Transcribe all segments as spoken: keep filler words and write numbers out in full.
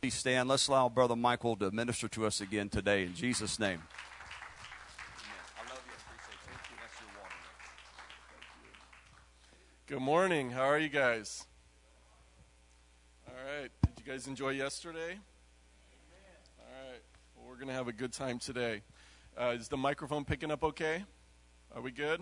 Please stand. Let's allow Brother Michael to minister to us again today in Jesus' name. Good morning. How are you guys? All right. Did you guys enjoy yesterday? All right. Well, we're going to have a good time today. Uh, is the microphone picking up okay? Are we good?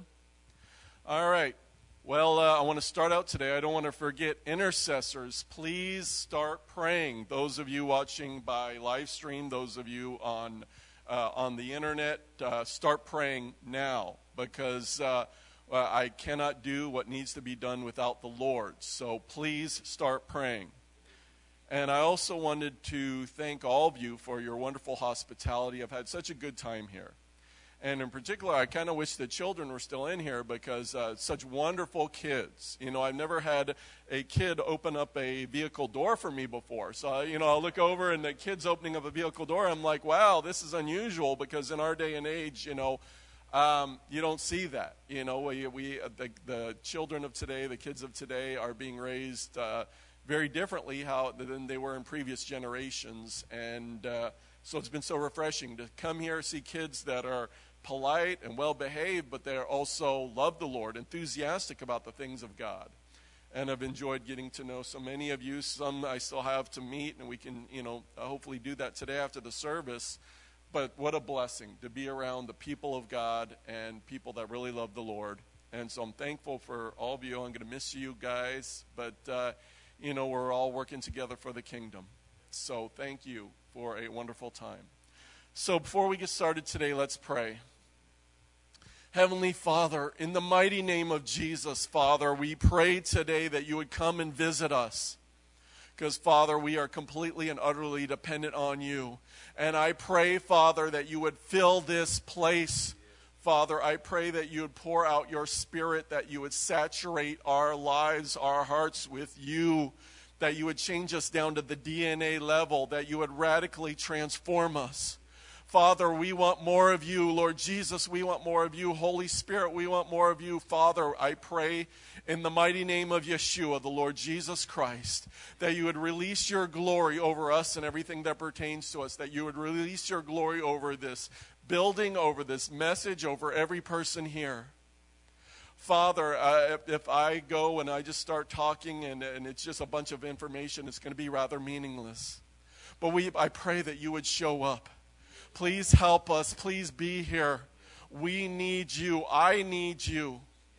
All right. Well, uh, I want to start out today. I don't want to forget intercessors. Please start praying. Those of you watching by live stream, those of you on uh, on the internet, uh, start praying now, because uh, I cannot do what needs to be done without the Lord. So please start praying. And I also wanted to thank all of you for your wonderful hospitality. I've had such a good time here. And in particular, I kind of wish the children were still in here, because uh, such wonderful kids. You know, I've never had a kid open up a vehicle door for me before. So, you know, I'll look over and the kid's opening up a vehicle door. I'm like, wow, this is unusual, because in our day and age, you know, um, you don't see that. You know, we, we the, the children of today, the kids of today are being raised uh, very differently how than they were in previous generations. And uh, so it's been so refreshing to come here, see kids that are polite and well-behaved, but they also love the Lord, enthusiastic about the things of God. And I've enjoyed getting to know so many of you. Some I still have to meet, and we can, you know, hopefully do that today after the service. But what a blessing to be around the people of God and people that really love the Lord. And so I'm thankful for all of you. I'm going to miss you guys, but, uh, you know, we're all working together for the kingdom. So thank you for a wonderful time. So before we get started today, let's pray. Heavenly Father, in the mighty name of Jesus, Father, we pray today that you would come and visit us. Because, Father, we are completely and utterly dependent on you. And I pray, Father, that you would fill this place. Father, I pray that you would pour out your Spirit, that you would saturate our lives, our hearts with you, that you would change us down to the D N A level, that you would radically transform us. Father, we want more of you. Lord Jesus, we want more of you. Holy Spirit, we want more of you. Father, I pray in the mighty name of Yeshua, the Lord Jesus Christ, that you would release your glory over us and everything that pertains to us, that you would release your glory over this building, over this message, over every person here. Father, uh, if, if I go and I just start talking and, and it's just a bunch of information, it's going to be rather meaningless. But we, I pray that you would show up. Please help us. Please be here. We need you. I need you.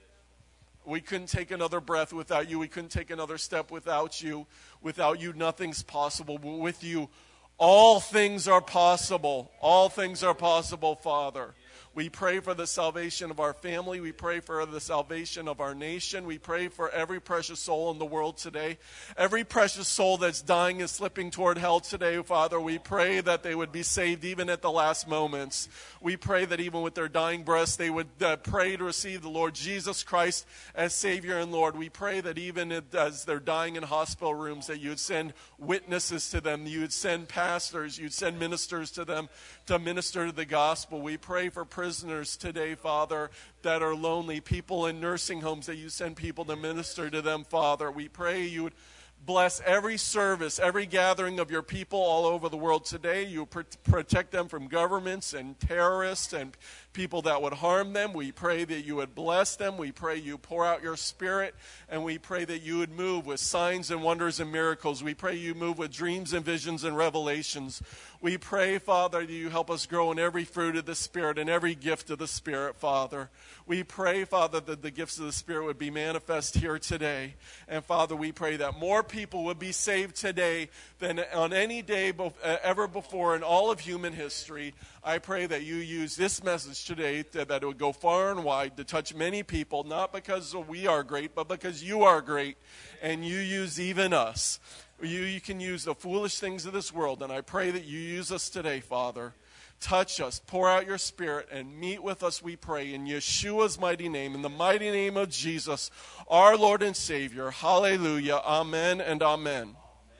We couldn't take another breath without you. We couldn't take another step without you. Without you, nothing's possible. But with you, all things are possible. All things are possible, Father. We pray for the salvation of our family. We pray for the salvation of our nation. We pray for every precious soul in the world today. Every precious soul that's dying and slipping toward hell today, Father, we pray that they would be saved even at the last moments. We pray that even with their dying breaths, they would uh, pray to receive the Lord Jesus Christ as Savior and Lord. We pray that even as they're dying in hospital rooms, that you would send witnesses to them. You would send pastors. You'd send ministers to them to minister to the gospel. We pray for prisoners today, Father, that are lonely, people in nursing homes, that you send people to minister to them, Father. We pray you would bless every service, every gathering of your people all over the world today. You pr- protect them from governments and terrorists and people that would harm them. We pray that you would bless them. We pray you pour out your Spirit, and we pray that you would move with signs and wonders and miracles. We pray you move with dreams and visions and revelations. We pray, Father, that you help us grow in every fruit of the Spirit and every gift of the Spirit, Father. We pray, Father, that the gifts of the Spirit would be manifest here today. And, Father, we pray that more people would be saved today than on any day ever before in all of human history. I pray that you use this message today, that it would go far and wide to touch many people, not because we are great, but because you are great, and you use even us. You, you can use the foolish things of this world, and I pray that you use us today, Father. Touch us, pour out your Spirit, and meet with us, we pray, in Yeshua's mighty name, in the mighty name of Jesus, our Lord and Savior. Hallelujah. Amen and amen.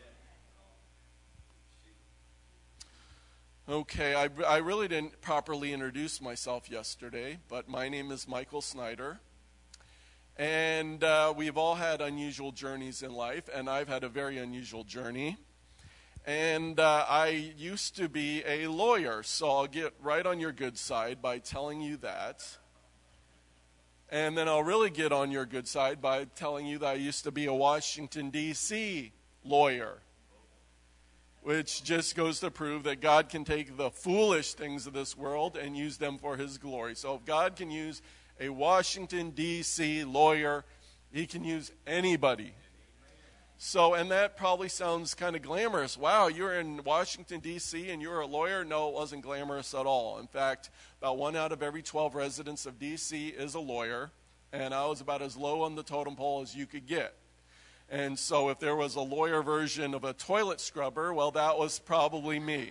Okay, I, I really didn't properly introduce myself yesterday, but my name is Michael Snyder. And uh, we've all had unusual journeys in life, and I've had a very unusual journey. And uh, I used to be a lawyer, so I'll get right on your good side by telling you that. And then I'll really get on your good side by telling you that I used to be a Washington, D C lawyer, which just goes to prove that God can take the foolish things of this world and use them for his glory. So if God can use a Washington, D C lawyer, he can use anybody. So, and that probably sounds kind of glamorous. Wow, you're in Washington, D C and you're a lawyer? No, it wasn't glamorous at all. In fact, about one out of every twelve residents of D C is a lawyer, and I was about as low on the totem pole as you could get. And so if there was a lawyer version of a toilet scrubber, well, that was probably me.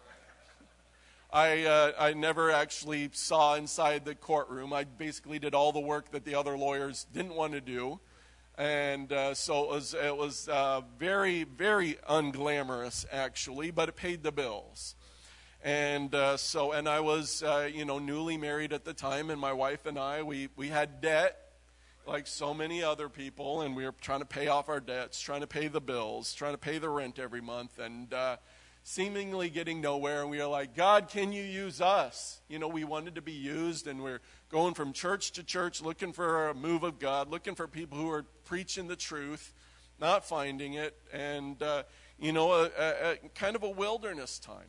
I uh, I never actually saw inside the courtroom. I basically did all the work that the other lawyers didn't want to do. And uh, so it was, it was uh, very, very unglamorous, actually, but it paid the bills. And uh, so, and I was, uh, you know, newly married at the time, and my wife and I, we, we had debt, like so many other people, and we were trying to pay off our debts, trying to pay the bills, trying to pay the rent every month, and uh, seemingly getting nowhere. And we were like, God, can you use us? You know, we wanted to be used, and we're going from church to church looking for a move of God, looking for people who are preaching the truth, not finding it, and, uh, you know, a, a, a kind of a wilderness time.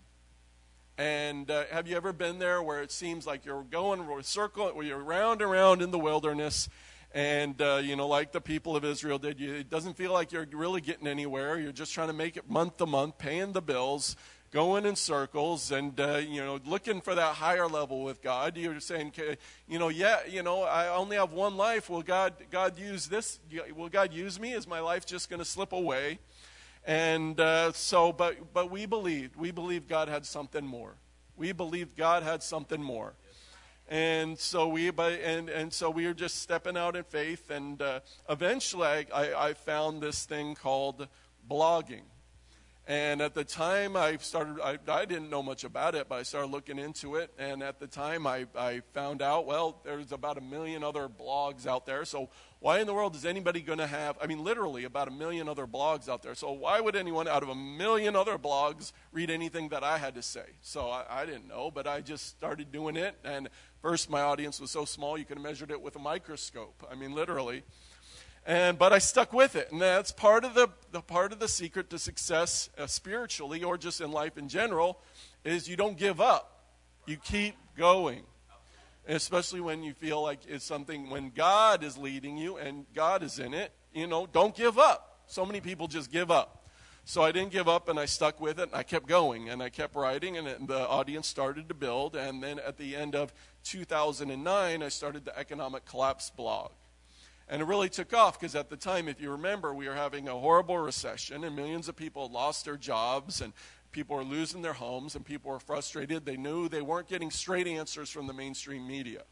And uh, have you ever been there where it seems like you're going a circle, where you're round and round in the wilderness, and, uh, you know, like the people of Israel did, you, it doesn't feel like you're really getting anywhere. You're just trying to make it month to month, paying the bills, going in circles, and, uh, you know, looking for that higher level with God. You're saying, you know, yeah, you know, I only have one life. Will God, God use this? Will God use me? Is my life just going to slip away? And uh, so, but but we believed. We believed God had something more. We believed God had something more. And so we, but and and so we were just stepping out in faith. And uh, eventually, I, I, I found this thing called blogging. And at the time I started, I, I didn't know much about it, but I started looking into it. And at the time I, I found out, well, there's about a million other blogs out there. So why in the world is anybody going to have, I mean, literally about a million other blogs out there. So why would anyone out of a million other blogs read anything that I had to say? So I, I didn't know, but I just started doing it. And first my audience was so small you could have measured it with a microscope. I mean, literally. And but I stuck with it, and that's part of the, the part of the secret to success uh, spiritually or just in life in general is you don't give up. You keep going, and especially when you feel like it's something when God is leading you and God is in it. You know, don't give up. So many people just give up. So I didn't give up, and I stuck with it, and I kept going, and I kept writing, and, it, and the audience started to build. And then at the end of two thousand nine, I started the Economic Collapse blog. And it really took off because at the time, if you remember, we were having a horrible recession and millions of people had lost their jobs and people were losing their homes and people were frustrated. They knew they weren't getting straight answers from the mainstream media.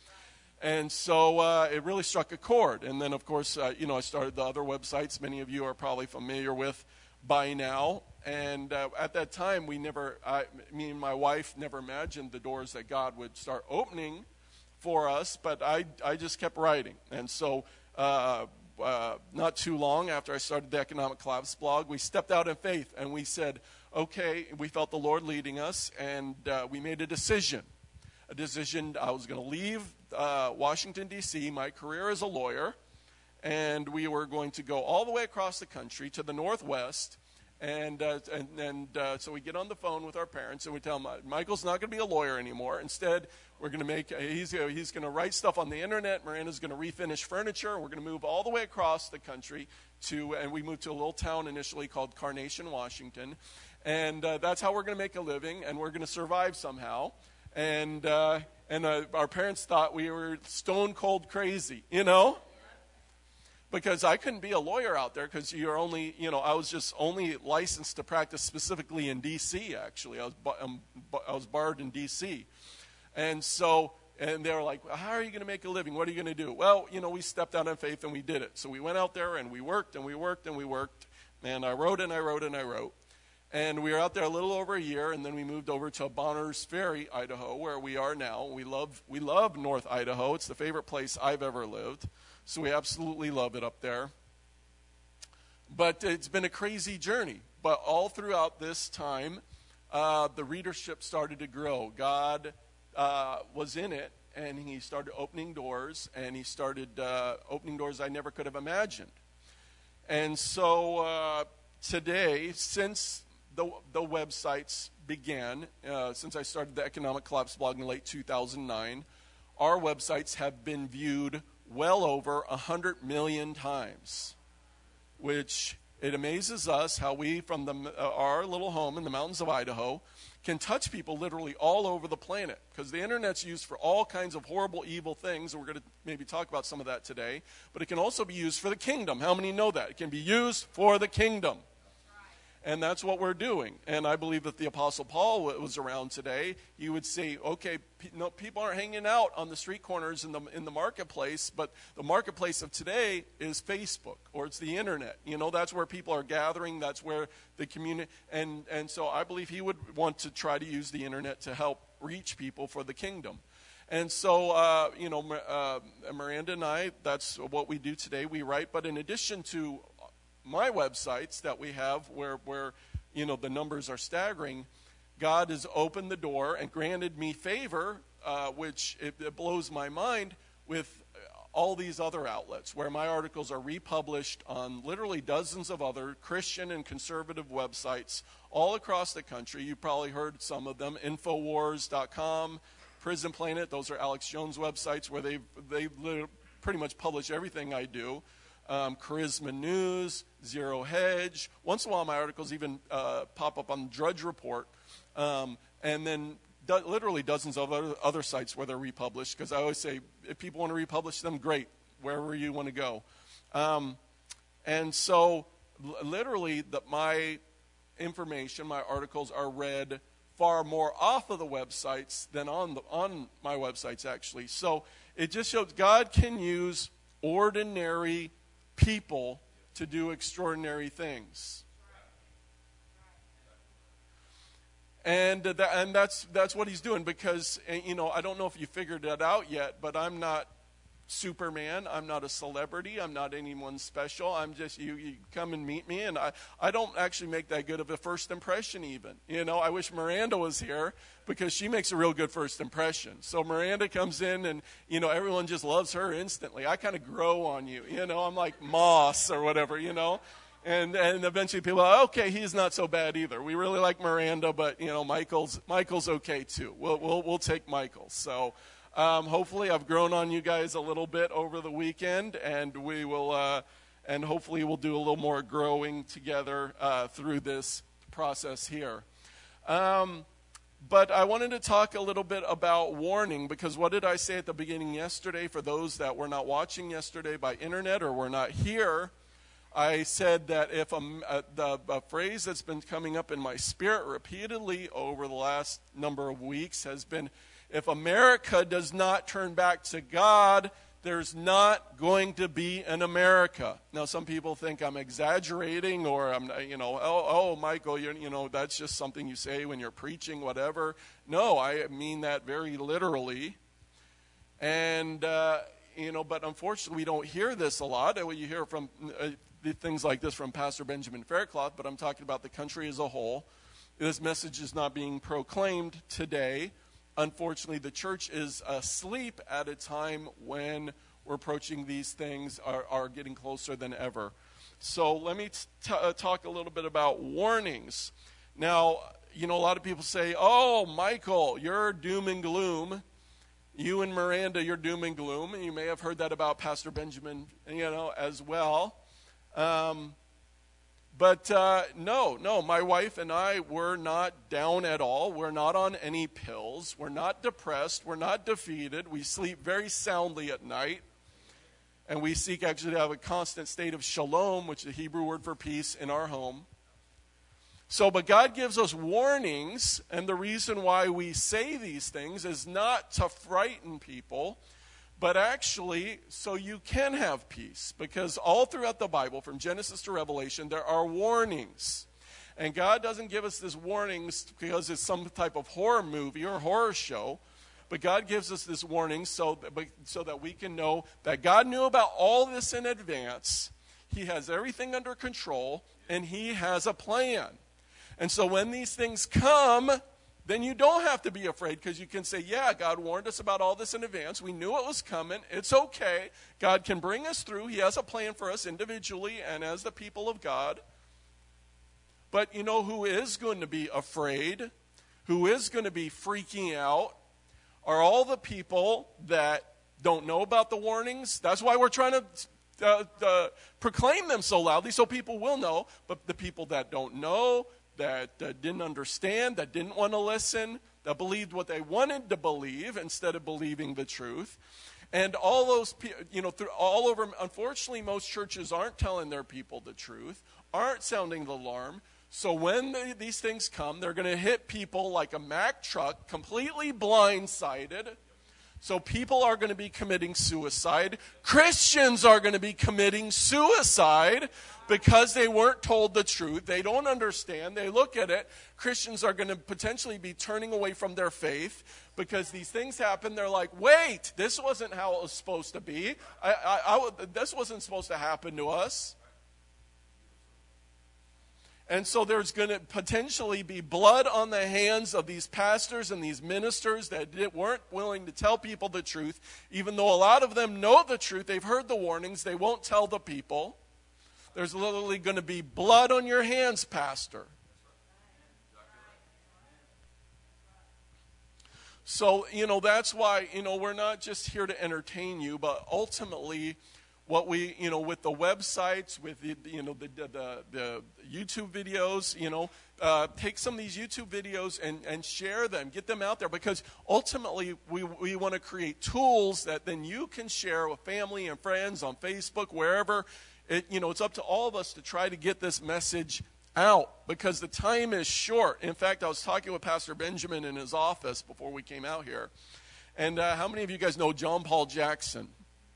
And so uh, it really struck a chord. And then, of course, uh, you know, I started the other websites many of you are probably familiar with by now. And uh, at that time, we never, I, me and my wife never imagined the doors that God would start opening for us, but I, I just kept writing. And so uh, uh, not too long after I started the Economic Collapse blog, we stepped out in faith and we said, okay, we felt the Lord leading us, and uh, we made a decision. A decision, I was going to leave uh, Washington, D C, my career as a lawyer, and we were going to go all the way across the country to the Northwest. And uh, and, and uh, so we get on the phone with our parents and we tell them, Michael's not going to be a lawyer anymore. Instead, we're going to make, uh, he's, uh, he's going to write stuff on the internet. Miranda's going to refinish furniture. We're going to move all the way across the country to, and we moved to a little town initially called Carnation, Washington. And uh, that's how we're going to make a living, and we're going to survive somehow. And, uh, and uh, our parents thought we were stone cold crazy, you know? Because I couldn't be a lawyer out there because you're only, you know, I was just only licensed to practice specifically in D C, actually. I was, um, I was barred in D C. And so, and they were like, how are you going to make a living? What are you going to do? Well, you know, we stepped out in faith and we did it. So we went out there and we worked and we worked and we worked. And I wrote and I wrote and I wrote. And we were out there a little over a year, and then we moved over to Bonners Ferry, Idaho, where we are now. We love, we love North Idaho. It's the favorite place I've ever lived. So we absolutely love it up there. But it's been a crazy journey. but all throughout this time, uh, the readership started to grow. God uh, was in it, and he started opening doors, and he started uh, opening doors I never could have imagined. And so uh, today, since the, the websites began, uh, since I started the Economic Collapse blog in late two thousand nine, our websites have been viewed well over one hundred million times, which it amazes us how we, from the, uh, our little home in the mountains of Idaho, can touch people literally all over the planet, because the internet's used for all kinds of horrible, evil things, and we're going to maybe talk about some of that today, but it can also be used for the kingdom. How many know that? It can be used for the kingdom. And that's what we're doing. And I believe that the Apostle Paul was around today, he would say, okay, no, people aren't hanging out on the street corners in the in the marketplace, but the marketplace of today is Facebook, or it's the internet. You know, that's where people are gathering. That's where the community, and, and so I believe he would want to try to use the internet to help reach people for the kingdom. And so, uh, you know, uh, Miranda and I, that's what we do today. We write, but in addition to my websites that we have where, where, you know, the numbers are staggering, God has opened the door and granted me favor, uh, which it, it blows my mind, with all these other outlets where my articles are republished on literally dozens of other Christian and conservative websites all across the country. You probably heard some of them, Infowars dot com, Prison Planet. Those are Alex Jones' websites where they they pretty much publish everything I do. Um, Charisma News, Zero Hedge. Once in a while, my articles even uh, pop up on Drudge Report. Um, and then do- literally dozens of other, other sites where they're republished, because I always say, if people want to republish them, great, wherever you want to go. Um, and so, l- literally, the, my information, my articles are read far more off of the websites than on the, on my websites, actually. So, it just shows God can use ordinary people to do extraordinary things. And uh, that, and that's that's what he's doing, because, you know, I don't know if you figured that out yet, but I'm not Superman. I'm not a celebrity. I'm not anyone special. I'm just, you, you come and meet me, and I, I don't actually make that good of a first impression even. You know, I wish Miranda was here, because she makes a real good first impression. So Miranda comes in, and, you know, everyone just loves her instantly. I kind of grow on you. You know, I'm like moss or whatever, you know. And and eventually people are, okay, he's not so bad either. We really like Miranda, but, you know, Michael's Michael's okay too. We'll we'll we'll take Michael. So um, hopefully I've grown on you guys a little bit over the weekend, and we will uh, and hopefully we'll do a little more growing together uh, through this process here. Um, but I wanted to talk a little bit about warning, because what did I say at the beginning yesterday? For those that were not watching yesterday by internet or were not here, I said that if a, a, the, a phrase that's been coming up in my spirit repeatedly over the last number of weeks has been, if America does not turn back to God, there's not going to be an America. Now, some people think I'm exaggerating, or I'm, you know, oh, oh Michael, you're, you know, that's just something you say when you're preaching, whatever. No, I mean that very literally. And, uh, you know, but unfortunately, we don't hear this a lot. You hear from uh, things like this from Pastor Benjamin Faircloth, but I'm talking about the country as a whole. This message is not being proclaimed today. Unfortunately, the church is asleep at a time when we're approaching these things are, are getting closer than ever. So let me t- uh, talk a little bit about warnings. Now, you know, a lot of people say, oh, Michael, you're doom and gloom. You and Miranda, you're doom and gloom. And you may have heard that about Pastor Benjamin, you know, as well. Um, but uh, no, no, my wife and I were not down at all. We're not on any pills. We're not depressed. We're not defeated. We sleep very soundly at night. And we seek actually to have a constant state of shalom, which is the Hebrew word for peace, in our home. So, but God gives us warnings, and the reason why we say these things is not to frighten people, but actually so you can have peace. Because all throughout the Bible, from Genesis to Revelation, there are warnings. And God doesn't give us these warnings because it's some type of horror movie or horror show, but God gives us this warning so that, so that we can know that God knew about all this in advance. He has everything under control, and he has a plan. And so when these things come, then you don't have to be afraid, because you can say, yeah, God warned us about all this in advance. We knew it was coming. It's okay. God can bring us through. He has a plan for us individually and as the people of God. But you know who is going to be afraid, who is going to be freaking out, are all the people that don't know about the warnings. That's why we're trying to uh, uh, proclaim them so loudly, so people will know. But the people that don't know, that uh, didn't understand, that didn't want to listen, that believed what they wanted to believe instead of believing the truth. And all those people, you know, through, all over, unfortunately, most churches aren't telling their people the truth, aren't sounding the alarm. So when they, these things come, they're going to hit people like a Mack truck, completely blindsided. So people are going to be committing suicide. Christians are going to be committing suicide because they weren't told the truth. They don't understand. They look at it. Christians are going to potentially be turning away from their faith because these things happen. They're like, wait, this wasn't how it was supposed to be. I, I, I, this wasn't supposed to happen to us. And so there's going to potentially be blood on the hands of these pastors and these ministers that weren't willing to tell people the truth. Even though a lot of them know the truth, they've heard the warnings, they won't tell the people. There's literally going to be blood on your hands, pastor. So, you know, that's why, you know, we're not just here to entertain you, but ultimately what we, you know, with the websites, with the, you know, the the, the YouTube videos, you know, uh, take some of these YouTube videos and, and share them, get them out there, because ultimately we we want to create tools that then you can share with family and friends on Facebook, wherever. It, you know, it's up to all of us to try to get this message out because the time is short. In fact, I was talking with Pastor Benjamin in his office before we came out here. And uh, how many of you guys know John Paul Jackson?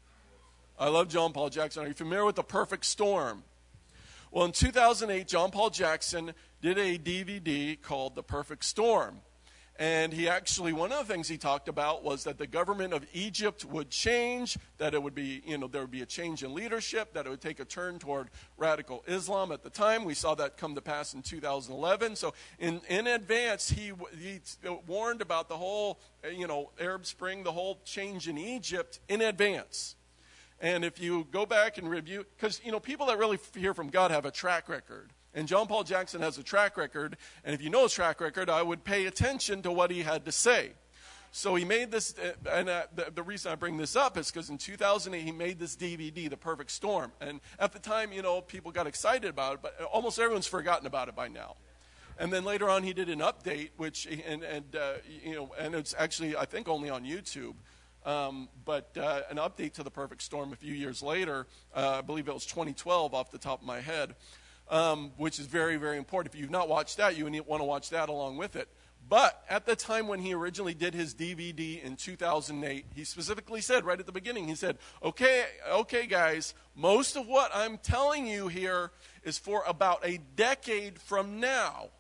I love John Paul Jackson. Are you familiar with The Perfect Storm? Well, in two thousand eight, John Paul Jackson did a D V D called The Perfect Storm. And he actually, one of the things he talked about was that the government of Egypt would change, that it would be, you know, there would be a change in leadership, that it would take a turn toward radical Islam at the time. We saw that come to pass in two thousand eleven. So in, in advance, he, he warned about the whole, you know, Arab Spring, the whole change in Egypt in advance. And if you go back and review, because, you know, people that really hear from God have a track record. And John Paul Jackson has a track record. And if you know his track record, I would pay attention to what he had to say. So he made this, and uh, the, the reason I bring this up is because in two thousand eight, he made this D V D, The Perfect Storm. And at the time, you know, people got excited about it, but almost everyone's forgotten about it by now. And then later on, he did an update, which, and, and uh, you know, and it's actually, I think, only on YouTube. Um, but uh, an update to The Perfect Storm a few years later, uh, I believe it was twenty twelve off the top of my head, um, which is very, very important. If you've not watched that, you want to watch that along with it. But at the time when he originally did his D V D in two thousand eight, he specifically said right at the beginning, he said, okay, okay, guys, most of what I'm telling you here is for about a decade from now.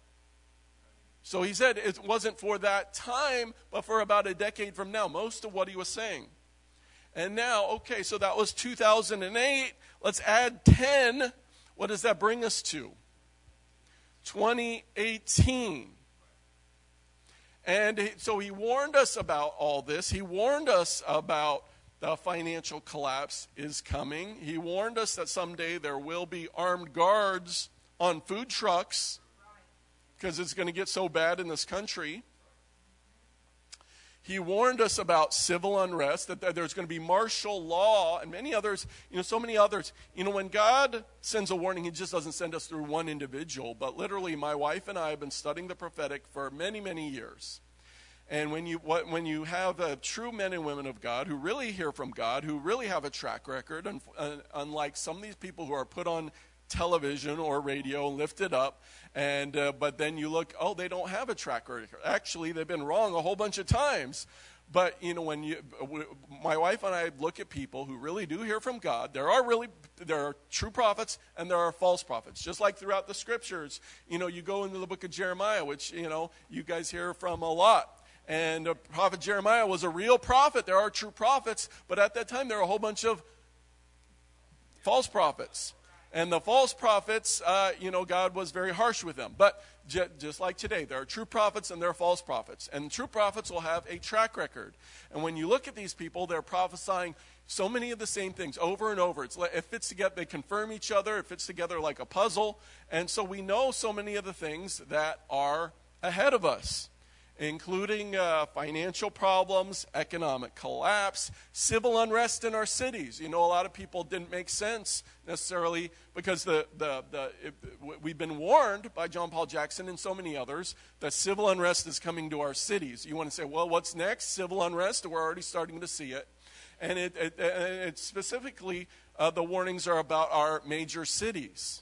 So he said it wasn't for that time, but for about a decade from now, most of what he was saying. And now, okay, so that was two thousand eight. Let's add ten. What does that bring us to? twenty eighteen. And so he warned us about all this. He warned us about the financial collapse is coming. He warned us that someday there will be armed guards on food trucks, because it's going to get so bad in this country. He warned us about civil unrest, that there's going to be martial law, and many others, you know, so many others. You know, when God sends a warning, he just doesn't send us through one individual, but literally my wife and I have been studying the prophetic for many, many years. And when you what, when you have uh, true men and women of God who really hear from God, who really have a track record, and, uh, unlike some of these people who are put on television or radio and lifted up, and uh, but then you look, oh, they don't have a track record. Actually, they've been wrong a whole bunch of times. But you know, when you, my wife and I look at people who really do hear from God, there are really there are true prophets and there are false prophets. Just like throughout the scriptures, you know, you go into the book of Jeremiah, which you know you guys hear from a lot. And the prophet Jeremiah was a real prophet. There are true prophets, but at that time there were a whole bunch of false prophets. And the false prophets, uh, you know, God was very harsh with them. But j- just like today, there are true prophets and there are false prophets. And true prophets will have a track record. And when you look at these people, they're prophesying so many of the same things over and over. It's like, it fits together. They confirm each other. It fits together like a puzzle. And so we know so many of the things that are ahead of us, including uh, financial problems, economic collapse, civil unrest in our cities. You know, a lot of people didn't make sense necessarily because the, the, the it, we've been warned by John Paul Jackson and so many others that civil unrest is coming to our cities. You want to say, well, what's next? Civil unrest? We're already starting to see it. And it, it, it specifically, uh, the warnings are about our major cities.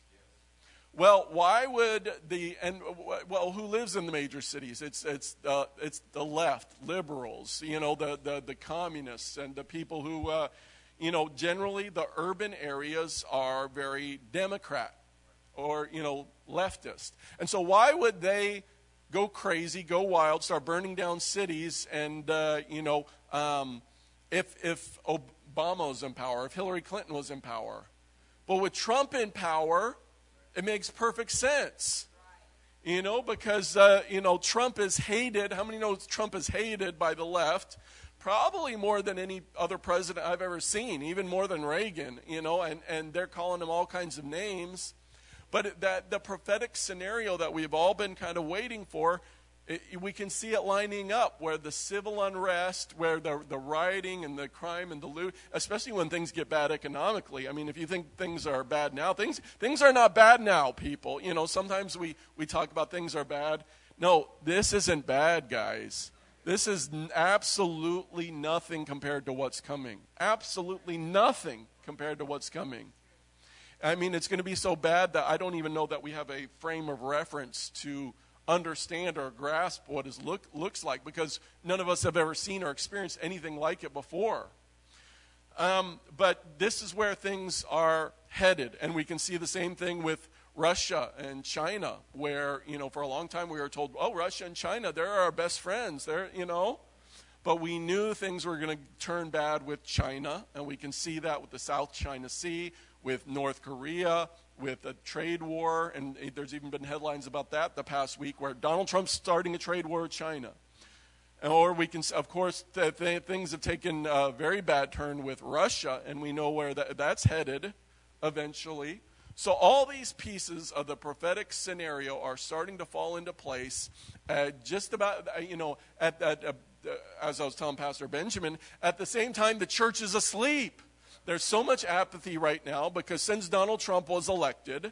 Well, why would the, and well, who lives in the major cities? It's it's uh, it's the left, liberals, you know, the, the, the communists and the people who, uh, you know, generally the urban areas are very Democrat or, you know, leftist. And so why would they go crazy, go wild, start burning down cities and, uh, you know, um, if, if Obama was in power, if Hillary Clinton was in power? But with Trump in power, it makes perfect sense, you know, because, uh, you know, Trump is hated. How many know Trump is hated by the left? Probably more than any other president I've ever seen, even more than Reagan, you know, and, and they're calling him all kinds of names. But that the prophetic scenario that we've all been kind of waiting for, it, we can see it lining up where the civil unrest, where the, the rioting and the crime and the loot, especially when things get bad economically. I mean, if you think things are bad now, things things are not bad now, people. You know, sometimes we, we talk about things are bad. No, this isn't bad, guys. This is n- absolutely nothing compared to what's coming. Absolutely nothing compared to what's coming. I mean, it's going to be so bad that I don't even know that we have a frame of reference to understand or grasp what it look, looks like, because none of us have ever seen or experienced anything like it before. Um, but this is where things are headed, and we can see the same thing with Russia and China, where, you know, for a long time we were told, oh, Russia and China, they're our best friends, they're, you know, but we knew things were going to turn bad with China, and we can see that with the South China Sea, with North Korea, with a trade war, and there's even been headlines about that the past week where Donald Trump's starting a trade war with China. Or we can, of course, th- th- things have taken a very bad turn with Russia, and we know where that, that's headed eventually. So all these pieces of the prophetic scenario are starting to fall into place uh, just about, uh, you know, at, at, uh, as I was telling Pastor Benjamin, at the same time the church is asleep. There's so much apathy right now because since Donald Trump was elected,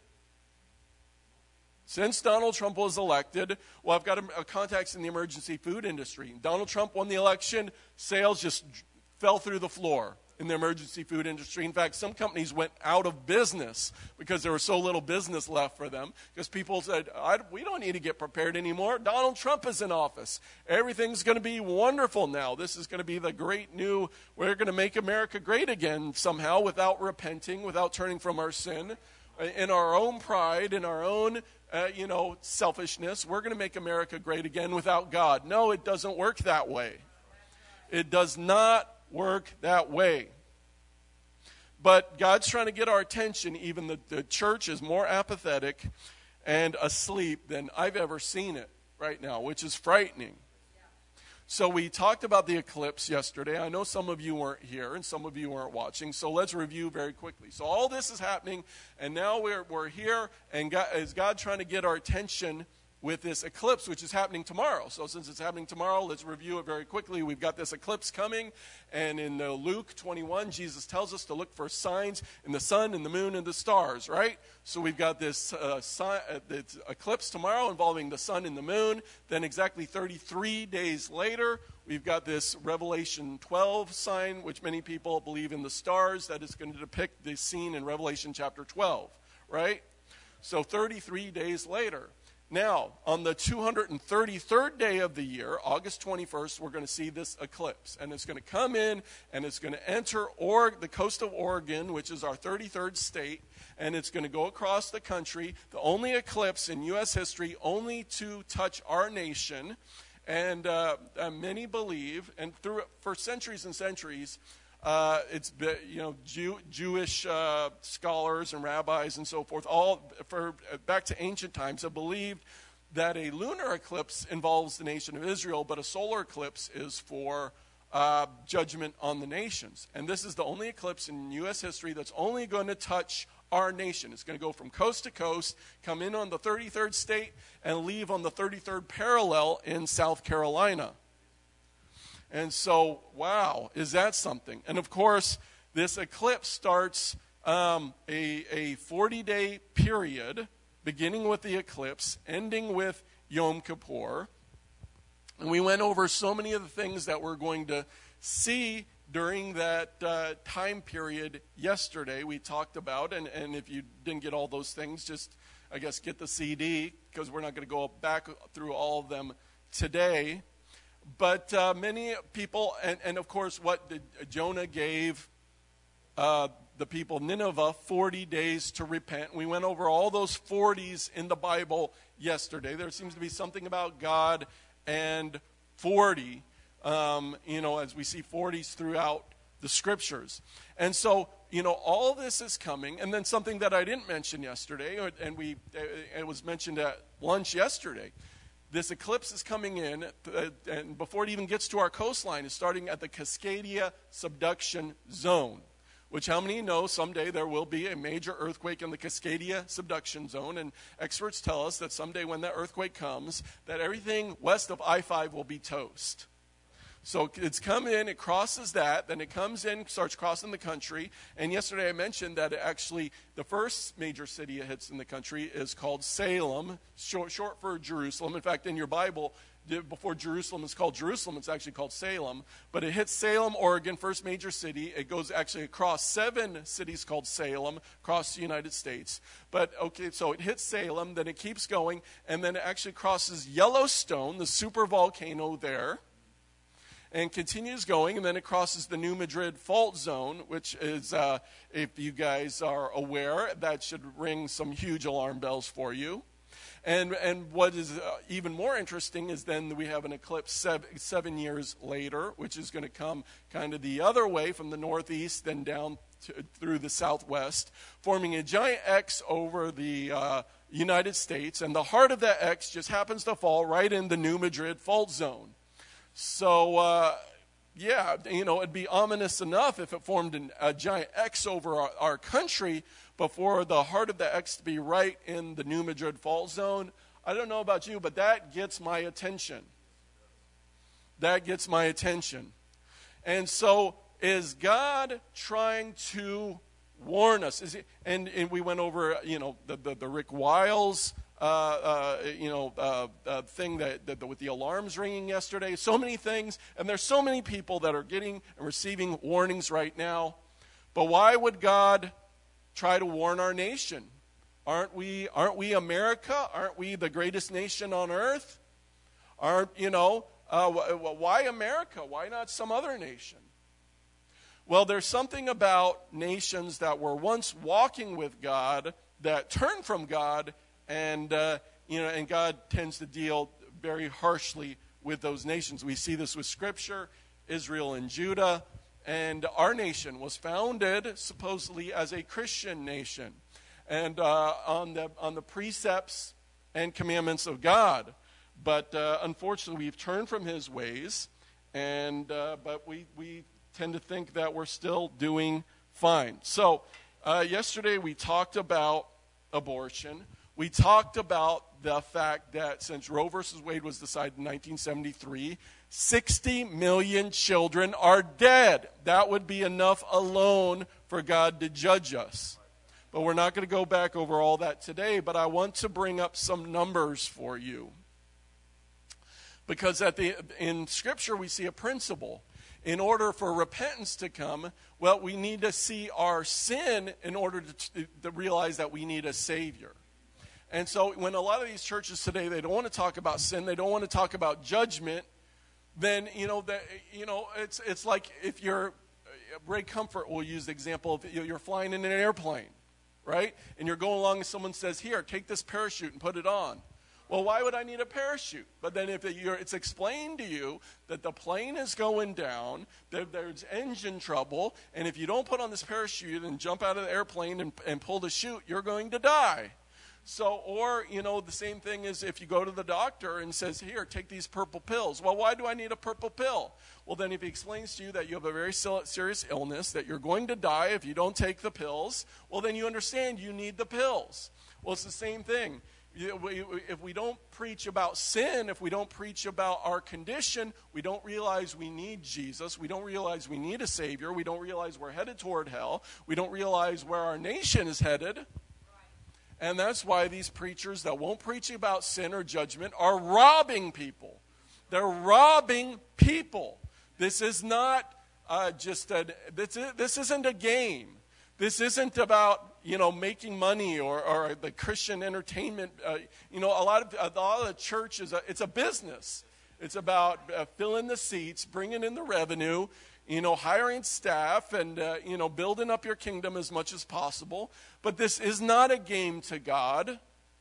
since Donald Trump was elected, well, I've got a, a contacts in the emergency food industry. Donald Trump won the election, sales just fell through the floor in the emergency food industry. In fact, some companies went out of business because there was so little business left for them because people said, I, we don't need to get prepared anymore. Donald Trump is in office. Everything's going to be wonderful now. This is going to be the great new, we're going to make America great again somehow without repenting, without turning from our sin. In our own pride, in our own, uh, you know, selfishness, we're going to make America great again without God. No, it doesn't work that way. It does not work that way. But God's trying to get our attention. Even the, the church is more apathetic and asleep than I've ever seen it right now, which is frightening. So we talked about the eclipse yesterday. I know some of you weren't here and some of you weren't watching, so let's review very quickly. So all this is happening, and now we're we're here, and God, is God trying to get our attention with this eclipse, which is happening tomorrow. So since it's happening tomorrow, let's review it very quickly. We've got this eclipse coming, and in uh, Luke twenty-one, Jesus tells us to look for signs in the sun and the moon and the stars, right? So we've got this, uh, sun, uh, this eclipse tomorrow involving the sun and the moon. Then exactly thirty-three days later, we've got this Revelation twelve sign, which many people believe in the stars, that is going to depict the scene in Revelation chapter twelve, right? So thirty-three days later. Now, on the two hundred thirty-third day of the year, August twenty-first, we're going to see this eclipse. And it's going to come in, and it's going to enter or- the coast of Oregon, which is our thirty-third state, and it's going to go across the country. The only eclipse in U S history only to touch our nation. And uh, uh, many believe, and through for centuries and centuries, uh, it's be- you know Jew- Jewish uh, scholars and rabbis and so forth, all for back to ancient times, have believed that a lunar eclipse involves the nation of Israel, but a solar eclipse is for uh, judgment on the nations. And this is the only eclipse in U S history that's only going to touch our nation. It's going to go from coast to coast, come in on the thirty-third state, and leave on the thirty-third parallel in South Carolina. And so, wow, is that something? And of course, this eclipse starts um, a, a forty-day period, beginning with the eclipse, ending with Yom Kippur. And we went over so many of the things that we're going to see during that uh, time period yesterday. We talked about, and, and if you didn't get all those things, just, I guess, get the C D, because we're not going to go back through all of them today. But uh, many people, and, and of course, what did Jonah gave uh, the people of Nineveh forty days to repent. We went over all those forties in the Bible yesterday. There seems to be something about God and forty, um, you know, as we see forties throughout the scriptures. And so, you know, all this is coming. And then something that I didn't mention yesterday, and we it was mentioned at lunch yesterday. This eclipse is coming in, uh, and before it even gets to our coastline, it's starting at the Cascadia subduction zone, which how many know someday there will be a major earthquake in the Cascadia subduction zone, and experts tell us that someday when that earthquake comes, that everything west of I five will be toast. So it's come in, it crosses that, then it comes in, starts crossing the country. And yesterday I mentioned that actually the first major city it hits in the country is called Salem, short, short for Jerusalem. In fact, in your Bible, before Jerusalem is called Jerusalem, it's actually called Salem. But it hits Salem, Oregon, first major city. It goes actually across seven cities called Salem, across the United States. But, okay, so it hits Salem, then it keeps going, and then it actually crosses Yellowstone, the super volcano there, and continues going, and then it crosses the New Madrid Fault Zone, which is, uh, if you guys are aware, that should ring some huge alarm bells for you. And and what is uh, even more interesting is then we have an eclipse seven, seven years later, which is going to come kind of the other way from the northeast, then down to, through the southwest, forming a giant X over the uh, United States, and the heart of that X just happens to fall right in the New Madrid Fault Zone. So, uh, yeah, you know, it'd be ominous enough if it formed an, a giant X over our, our country, but for the heart of the X to be right in the New Madrid Fault Zone, I don't know about you, but that gets my attention. That gets my attention. And so, is God trying to warn us? Is he, and, and we went over, you know, the, the, the Rick Wiles Uh, uh, you know, uh, uh, thing that, that with the alarms ringing yesterday, so many things, and there's so many people that are getting and receiving warnings right now. But why would God try to warn our nation? Aren't we? Aren't we America? Aren't we the greatest nation on earth? Aren't you know? Uh, why America? Why not some other nation? Well, there's something about nations that were once walking with God that turned from God. And, uh, you know, and God tends to deal very harshly with those nations. We see this with Scripture, Israel and Judah. And our nation was founded supposedly as a Christian nation, and uh, on the on the precepts and commandments of God. But uh, unfortunately, we've turned from His ways, and uh, but we, we tend to think that we're still doing fine. So uh, yesterday we talked about abortion. We talked about the fact that since Roe versus Wade was decided in nineteen seventy-three, sixty million children are dead. That would be enough alone for God to judge us. But we're not going to go back over all that today, but I want to bring up some numbers for you. Because at the in Scripture we see a principle. In order for repentance to come, well, we need to see our sin in order to, to realize that we need a Savior. And so when a lot of these churches today, they don't want to talk about sin, they don't want to talk about judgment, then, you know, the, you know it's it's like if you're, Ray Comfort will use the example of you're flying in an airplane, right? And you're going along and someone says, here, take this parachute and put it on. Well, why would I need a parachute? But then if you're, it's explained to you that the plane is going down, that there's engine trouble, and if you don't put on this parachute and jump out of the airplane and, and pull the chute, you're going to die. So, or, you know, the same thing is if you go to the doctor and says, here, take these purple pills. Well, why do I need a purple pill? Well, then if he explains to you that you have a very serious illness, that you're going to die if you don't take the pills, well, then you understand you need the pills. Well, it's the same thing. If we don't preach about sin, if we don't preach about our condition, we don't realize we need Jesus. We don't realize we need a Savior. We don't realize we're headed toward hell. We don't realize where our nation is headed. And that's why these preachers that won't preach about sin or judgment are robbing people. They're robbing people. This is not uh, just a, this, is, this isn't a game. This isn't about, you know, making money or, or the Christian entertainment. Uh, you know, a lot of a lot of the church is a, it's a business. It's about uh, filling the seats, bringing in the revenue, you know, hiring staff, and uh, you know, building up your kingdom as much as possible. But this is not a game to God.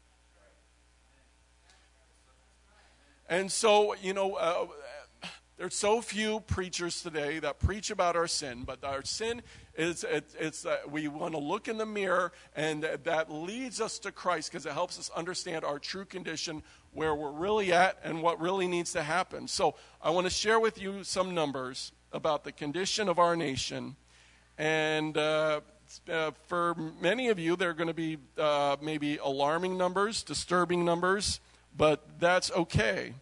And so, you know, uh, there's so few preachers today that preach about our sin, but our sin is, it's, it's uh, we want to look in the mirror, and that leads us to Christ because it helps us understand our true condition, where we're really at, and what really needs to happen. So I want to share with you some numbers about the condition of our nation, and uh, uh, for many of you, they're going to be uh, maybe alarming numbers, disturbing numbers, but that's okay,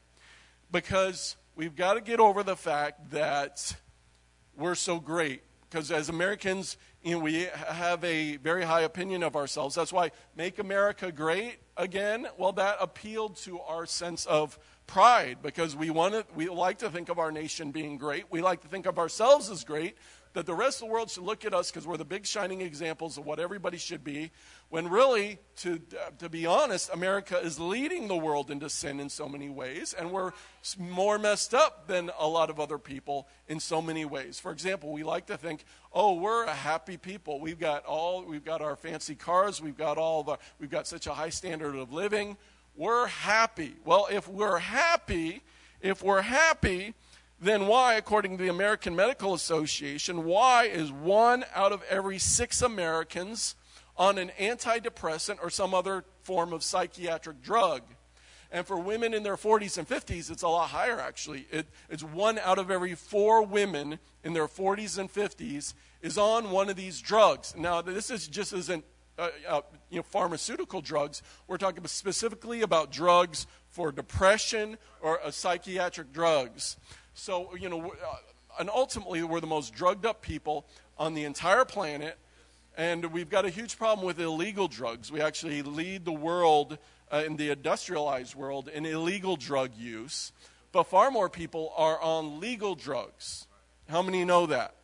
because we've got to get over the fact that we're so great. Because as Americans, you know, we have a very high opinion of ourselves. That's why Make America Great Again, well, that appealed to our sense of pride, because we want to, we like to think of our nation being great. We like to think of ourselves as great, that the rest of the world should look at us because we're the big shining examples of what everybody should be, when really, to uh, to be honest, America is leading the world into sin in so many ways, and we're more messed up than a lot of other people in so many ways. For example, we like to think, oh, we're a happy people. We've got all, we've got our fancy cars, we've got all the, we've got such a high standard of living. We're happy. Well, if we're happy, if we're happy, then why, according to the American Medical Association, why is one out of every six Americans on an antidepressant or some other form of psychiatric drug? And for women in their forties and fifties, it's a lot higher, actually. It, it's one out of every four women in their forties and fifties is on one of these drugs. Now, this is just isn't uh, uh, you know, pharmaceutical drugs. We're talking specifically about drugs for depression or uh, psychiatric drugs. So, you know, uh, and ultimately we're the most drugged up people on the entire planet, and we've got a huge problem with illegal drugs. We actually lead the world uh, in the industrialized world in illegal drug use, but far more people are on legal drugs. How many know that?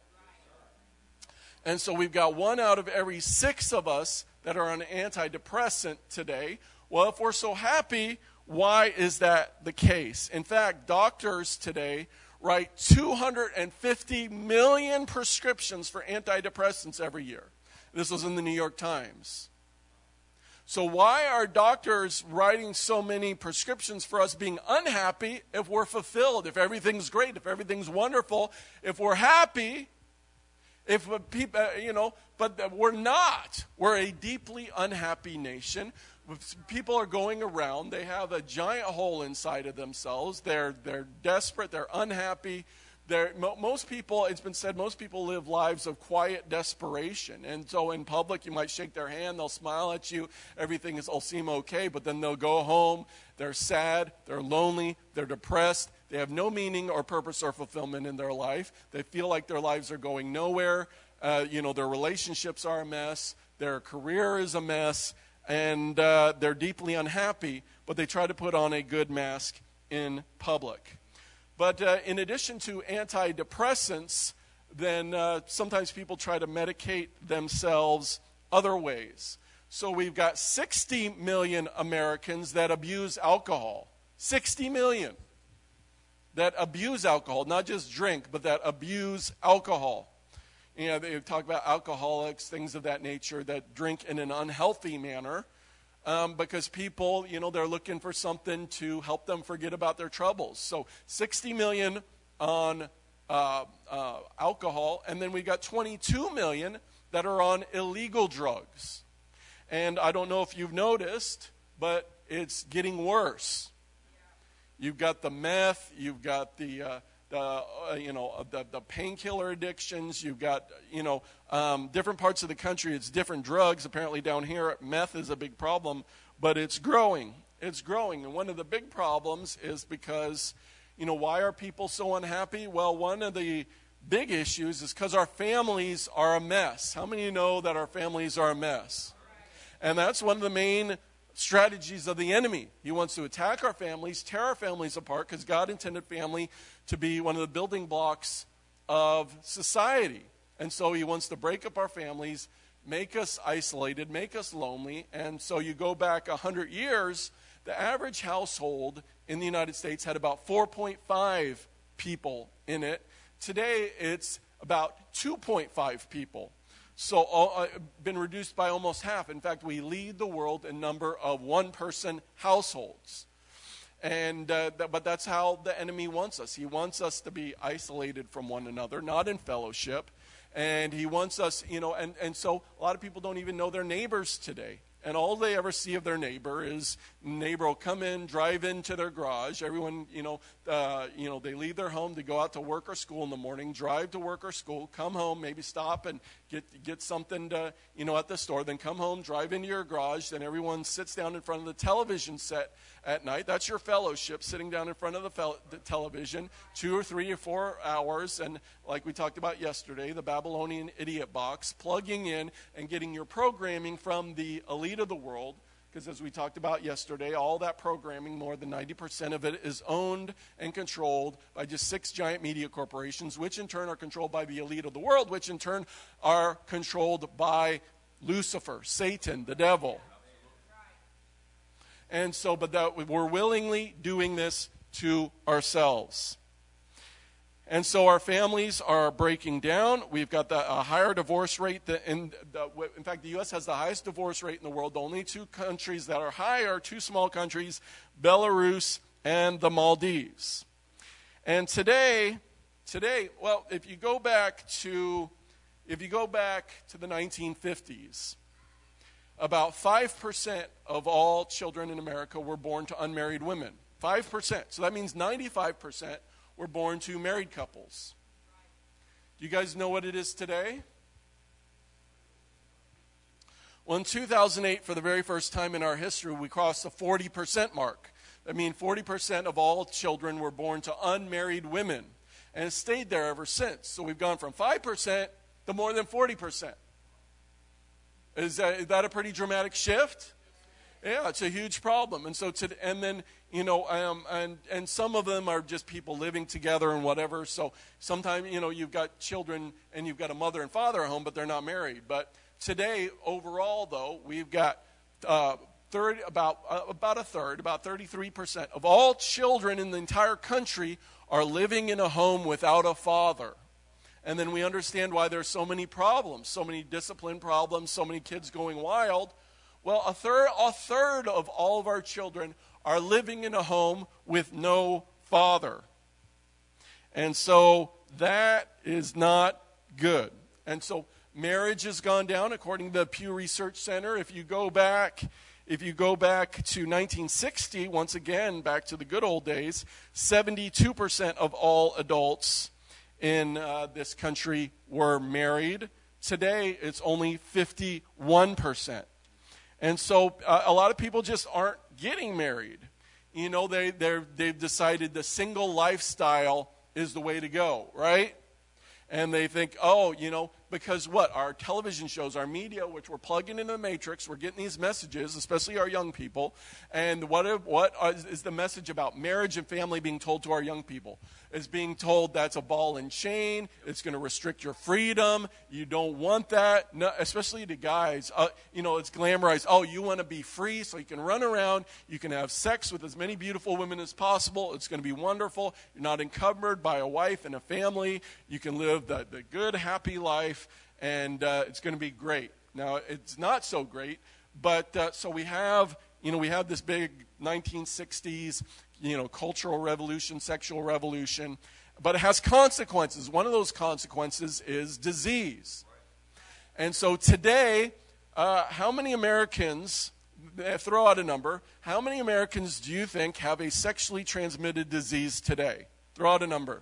And so we've got one out of every six of us that are on antidepressant today. Well, if we're so happy, why is that the case? In fact, doctors today write two hundred fifty million prescriptions for antidepressants every year. This was in the New York Times. So why are doctors writing so many prescriptions for us being unhappy if we're fulfilled, if everything's great, if everything's wonderful, if we're happy, if people, you know, but we're not. We're a deeply unhappy nation. People are going around, they have a giant hole inside of themselves. They're they're desperate, they're unhappy. They're, most people, it's been said, most people live lives of quiet desperation. And so in public, you might shake their hand, they'll smile at you, everything is, will seem okay, but then they'll go home, they're sad, they're lonely, they're depressed, they have no meaning or purpose or fulfillment in their life. They feel like their lives are going nowhere. Uh, you know, their relationships are a mess, their career is a mess, and uh, they're deeply unhappy, but they try to put on a good mask in public. But uh, in addition to antidepressants, then uh, sometimes people try to medicate themselves other ways. So we've got sixty million Americans that abuse alcohol. sixty million that abuse alcohol, not just drink, but that abuse alcohol. You know, they talk about alcoholics, things of that nature, that drink in an unhealthy manner. um, because people, you know, they're looking for something to help them forget about their troubles. So sixty million on uh, uh, alcohol, and then we got twenty-two million that are on illegal drugs. And I don't know if you've noticed, but it's getting worse. You've got the meth, you've got the, uh, the uh, you know, the, the painkiller addictions. You've got, you know, um, different parts of the country. It's different drugs. Apparently down here, meth is a big problem, but it's growing. It's growing. And one of the big problems is because, you know, why are people so unhappy? Well, one of the big issues is because our families are a mess. How many of you know that our families are a mess? And that's one of the main strategies of the enemy. He wants to attack our families, tear our families apart, because God intended family to be one of the building blocks of society. And so he wants to break up our families, make us isolated, make us lonely. And so you go back one hundred years, the average household in the United States had about four point five people in it. Today, it's about two point five people. So uh, been reduced by almost half. In fact, we lead the world in number of one-person households. And uh, th- but that's how the enemy wants us. He wants us to be isolated from one another, not in fellowship. And he wants us, you know, and, and so a lot of people don't even know their neighbors today. And all they ever see of their neighbor is neighbor will come in, drive into their garage. Everyone, you know, uh, you know, they leave their home to go out to work or school in the morning, drive to work or school, come home, maybe stop and get get something to, you know, at the store, then come home, drive into your garage. Then everyone sits down in front of the television set at night. That's your fellowship, sitting down in front of the, fel- the television, two or three or four hours. And like we talked about yesterday, the Babylonian idiot box, plugging in and getting your programming from the elite of the world. Because as we talked about yesterday, all that programming, more than ninety percent of it, is owned and controlled by just six giant media corporations, which in turn are controlled by the elite of the world, which in turn are controlled by Lucifer, Satan, the devil. And so, but that we're willingly doing this to ourselves. And so our families are breaking down. We've got the, a higher divorce rate. Than in, the, in fact, the U S has the highest divorce rate in the world. The only two countries that are higher are two small countries, Belarus and the Maldives. And today, today, well, if you go back to, if you go back to the nineteen fifties, about five percent of all children in America were born to unmarried women. five percent. So that means ninety-five percent were born to married couples. Do you guys know what it is today? Well, in two thousand eight, for the very first time in our history, we crossed the forty percent mark. That means forty percent of all children were born to unmarried women. And it's stayed there ever since. So we've gone from five percent to more than forty percent. Is that, is that a pretty dramatic shift? Yeah, it's a huge problem. And so, to, and then, you know, um, and and some of them are just people living together and whatever. So sometimes, you know, you've got children and you've got a mother and father at home, but they're not married. But today, overall, though, we've got uh, third, about uh, about a third, about thirty-three percent of all children in the entire country are living in a home without a father. And then we understand why there's so many problems, so many discipline problems, so many kids going wild. Well, a third, a third of all of our children are living in a home with no father. And so that is not good. And so marriage has gone down according to the Pew Research Center. If you go back, if you go back to nineteen sixty, once again, back to the good old days, seventy-two percent of all adults in uh, this country were married. Today, it's only fifty-one percent. And so uh, a lot of people just aren't getting married. You know, they, they're, they've decided the single lifestyle is the way to go, right? And they think, oh, you know, because what? Our television shows, our media, which we're plugging into the matrix, we're getting these messages, especially our young people. And what, what is the message about marriage and family being told to our young people? It's being told that's a ball and chain. It's going to restrict your freedom. You don't want that, no, especially to guys. Uh, you know, it's glamorized. Oh, you want to be free so you can run around. You can have sex with as many beautiful women as possible. It's going to be wonderful. You're not encumbered by a wife and a family. You can live the, the good, happy life, and uh, it's going to be great. Now, it's not so great but uh, so we have, you know, we have this big nineteen sixties, you know, cultural revolution, sexual revolution, but it has consequences. One of those consequences is disease. And so today, uh, how many Americans, throw out a number, how many Americans do you think have a sexually transmitted disease today? Throw out a number.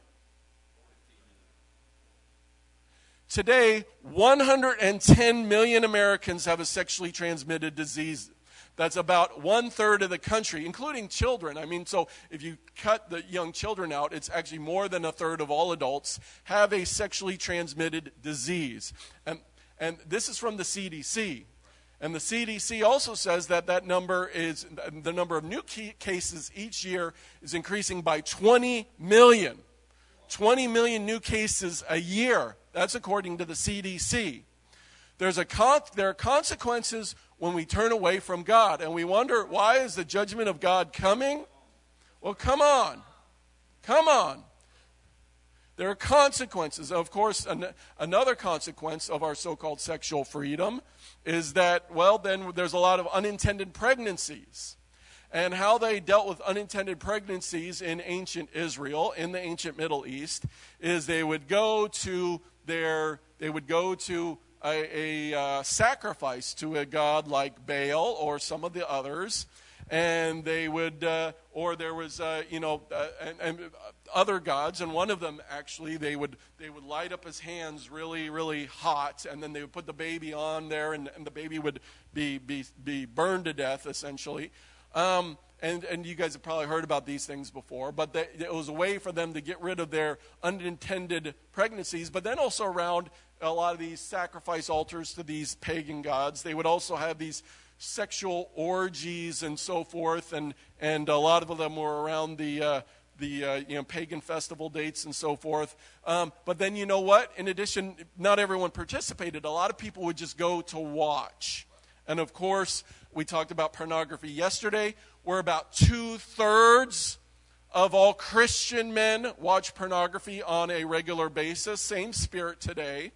Today, one hundred ten million Americans have a sexually transmitted disease. That's about one-third of the country, including children. I mean, so if you cut the young children out, it's actually more than a third of all adults have a sexually transmitted disease. And, and this is from the C D C. And the C D C also says that that number is, the number of new cases each year is increasing by twenty million. twenty million new cases a year. That's according to the C D C. There's a con- there are consequences when we turn away from God. And we wonder, why is the judgment of God coming? Well, come on. Come on. There are consequences. Of course, an- another consequence of our so-called sexual freedom is that, well, then there's a lot of unintended pregnancies. And how they dealt with unintended pregnancies in ancient Israel, in the ancient Middle East, is they would go to their, they would go to a, a uh, sacrifice to a god like Baal or some of the others, and they would, uh, or there was, uh, you know, uh, and, and other gods, and one of them actually, they would they would light up his hands really, really hot, and then they would put the baby on there, and, and the baby would be be be burned to death, essentially. Um, and, and you guys have probably heard about these things before, but they, it was a way for them to get rid of their unintended pregnancies. But then also around a lot of these sacrifice altars to these pagan gods, they would also have these sexual orgies and so forth, and, and a lot of them were around the uh, the uh, you know pagan festival dates and so forth. Um, but then you know what? In addition, not everyone participated. A lot of people would just go to watch. And of course, we talked about pornography yesterday. Where about two-thirds of all Christian men watch pornography on a regular basis. Same spirit today.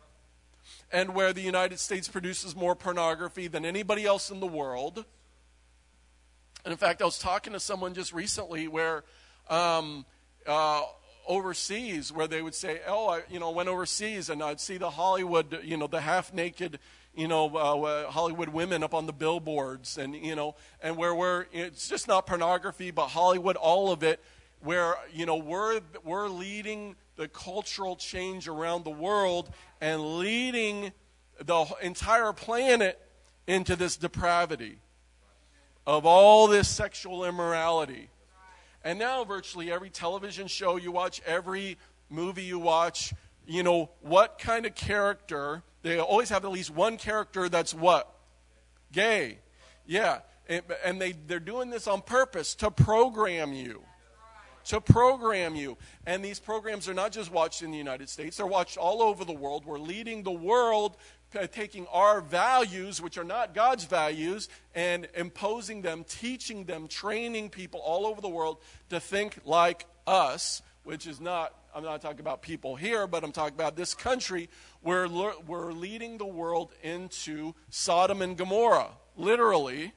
And where the United States produces more pornography than anybody else in the world. And in fact, I was talking to someone just recently where um, uh, overseas, where they would say, oh, I you know, went overseas and I'd see the Hollywood, you know, the half-naked you know, uh, Hollywood women up on the billboards, and, you know, and where we're, it's just not pornography, but Hollywood, all of it, where, you know, we're, we're leading the cultural change around the world and leading the entire planet into this depravity of all this sexual immorality. And now virtually every television show you watch, every movie you watch, you know, what kind of character... They always have at least one character that's what? Gay. Yeah. And, and they, they're doing this on purpose to program you. To program you. And these programs are not just watched in the United States. They're watched all over the world. We're leading the world, uh, taking our values, which are not God's values, and imposing them, teaching them, training people all over the world to think like us, which is not, I'm not talking about people here, but I'm talking about this country. We're, we're leading the world into Sodom and Gomorrah, literally.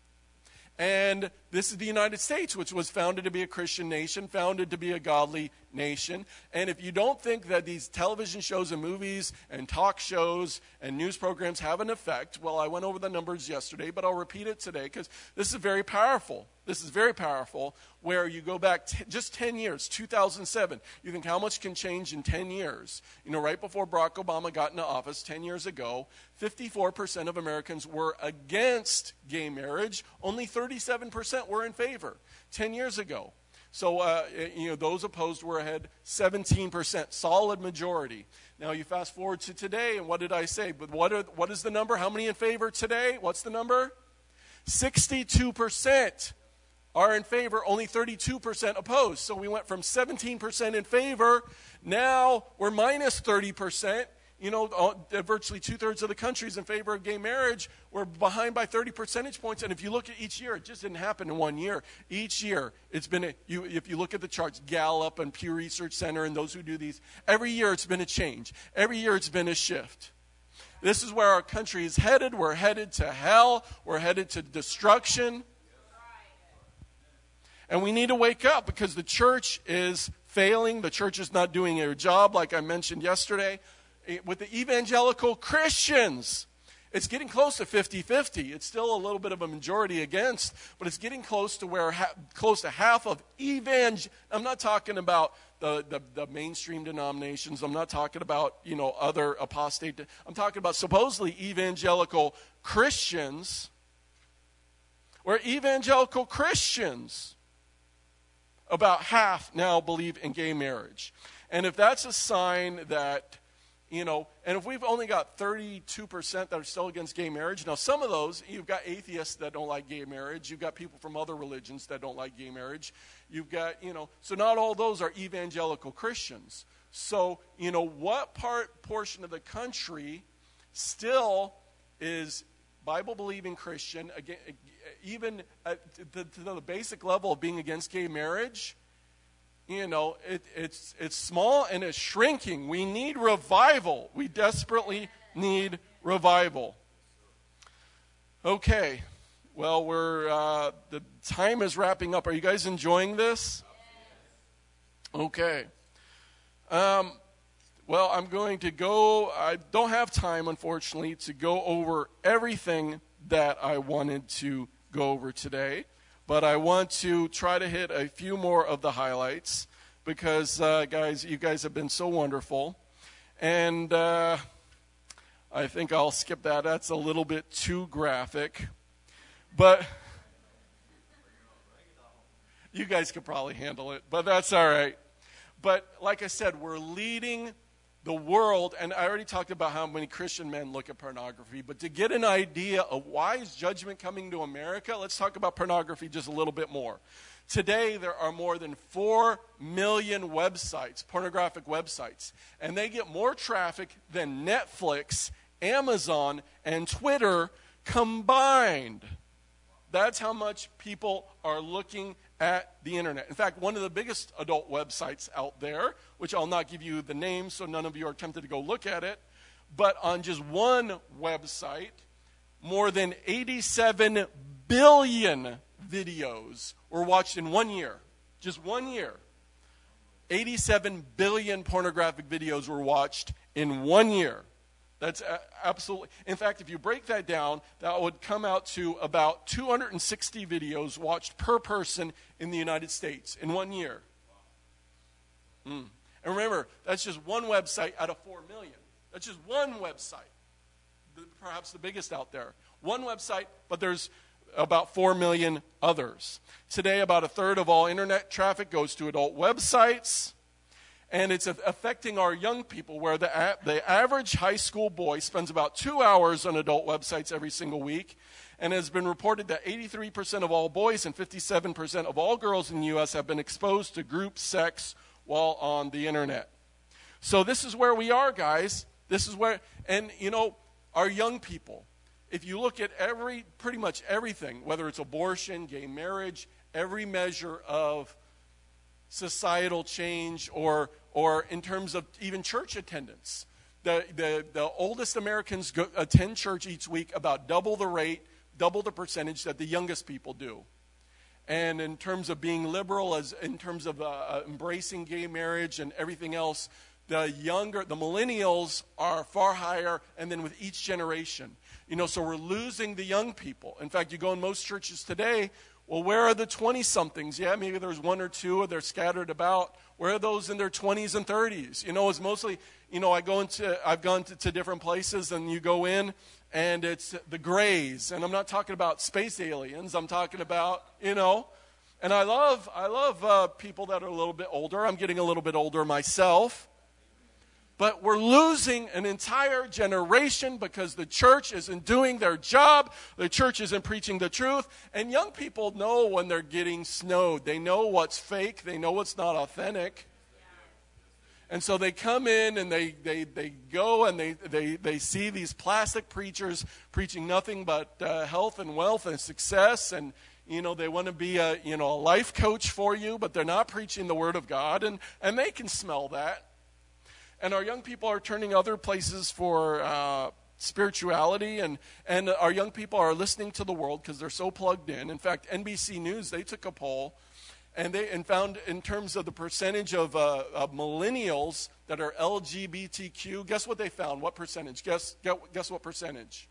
And this is the United States, which was founded to be a Christian nation, founded to be a godly nation. And if you don't think that these television shows and movies and talk shows and news programs have an effect, well, I went over the numbers yesterday, but I'll repeat it today because this is very powerful. This is very powerful, where you go back t- just ten years, two thousand seven. You think how much can change in ten years? You know, right before Barack Obama got into office ten years ago, fifty-four percent of Americans were against gay marriage. Only thirty-seven percent were in favor ten years ago. So, uh, you know, those opposed were ahead seventeen percent, solid majority. Now, you fast forward to today, and what did I say? But what are, what is the number? How many in favor today? What's the number? sixty-two percent are in favor, only thirty-two percent opposed. So we went from seventeen percent in favor, now we're minus thirty percent. You know, virtually two-thirds of the country is in favor of gay marriage. We're behind by thirty percentage points. And if you look at each year, it just didn't happen in one year. Each year, it's been, a, you, if you look at the charts, Gallup and Pew Research Center and those who do these, every year it's been a change. Every year it's been a shift. This is where our country is headed. We're headed to hell. We're headed to destruction. And we need to wake up because the church is failing. The church is not doing their job, like I mentioned yesterday. With the evangelical Christians, it's getting close to fifty-fifty. It's still a little bit of a majority against, but it's getting close to where ha- close to half of evangel. I'm not talking about the, the, the mainstream denominations. I'm not talking about, you know, other apostate. De- I'm talking about supposedly evangelical Christians, or evangelical Christians. About half now believe in gay marriage. And if that's a sign that, you know, and if we've only got thirty-two percent that are still against gay marriage, now some of those, you've got atheists that don't like gay marriage. You've got people from other religions that don't like gay marriage. You've got, you know, so not all those are evangelical Christians. So, you know, what part, portion of the country still is Bible-believing Christian, again, even at the, to the basic level of being against gay marriage? You know, it, it's it's small and it's shrinking. We need revival. We desperately need revival. Okay, well, we're uh, the time is wrapping up. Are you guys enjoying this? Okay. Um, well, I'm going to go. I don't have time, unfortunately, to go over everything that I wanted to go over today. But I want to try to hit a few more of the highlights because, uh, guys, you guys have been so wonderful. And uh, I think I'll skip that. That's a little bit too graphic. But you guys could probably handle it, but that's all right. But like I said, we're leading the world, and I already talked about how many Christian men look at pornography, but to get an idea of why is judgment coming to America, let's talk about pornography just a little bit more. Today, there are more than four million websites, pornographic websites, and they get more traffic than Netflix, Amazon, and Twitter combined. That's how much people are looking at the internet. In fact, one of the biggest adult websites out there, which I'll not give you the name so none of you are tempted to go look at it, but on just one website, more than eighty-seven billion videos were watched in one year. Just one year. eighty-seven billion pornographic videos were watched in one year. That's absolutely, in fact, if you break that down, that would come out to about two hundred sixty videos watched per person in the United States in one year. Mm. And remember, that's just one website out of four million. That's just one website, perhaps the biggest out there. One website, but there's about four million others. Today, about a third of all internet traffic goes to adult websites. And it's affecting our young people, where the, the average high school boy spends about two hours on adult websites every single week. And it has been reported that eighty-three percent of all boys and fifty-seven percent of all girls in the U S have been exposed to group sex while on the internet. So this is where we are, guys. This is where, and you know, our young people, if you look at every, pretty much everything, whether it's abortion, gay marriage, every measure of societal change, or or in terms of even church attendance. The the, the oldest Americans go, attend church each week about double the rate, double the percentage that the youngest people do. And in terms of being liberal, as in terms of uh, embracing gay marriage and everything else, the younger, the millennials are far higher, and then with each generation. You know, so we're losing the young people. In fact, you go in most churches today, well, where are the twenty-somethings? Yeah, maybe there's one or two, or they're scattered about. Where are those in their twenties and thirties? You know, it's mostly, you know, I go into, I've gone to, to different places, and you go in, and it's the grays. And I'm not talking about space aliens. I'm talking about, you know, and I love, I love uh, people that are a little bit older. I'm getting a little bit older myself. But we're losing an entire generation because the church isn't doing their job. The church isn't preaching the truth. And young people know when they're getting snowed. They know what's fake. They know what's not authentic. And so they come in and they, they, they go and they, they, they see these plastic preachers preaching nothing but uh, health and wealth and success. And, you know, they want to be a, you know, a life coach for you, but they're not preaching the Word of God. And, and they can smell that. And our young people are turning other places for uh, spirituality, and, and our young people are listening to the world because they're so plugged in. In fact, N B C News, they took a poll, and they and found in terms of the percentage of, uh, of millennials that are L G B T Q, guess what they found? What percentage? Guess, guess what percentage?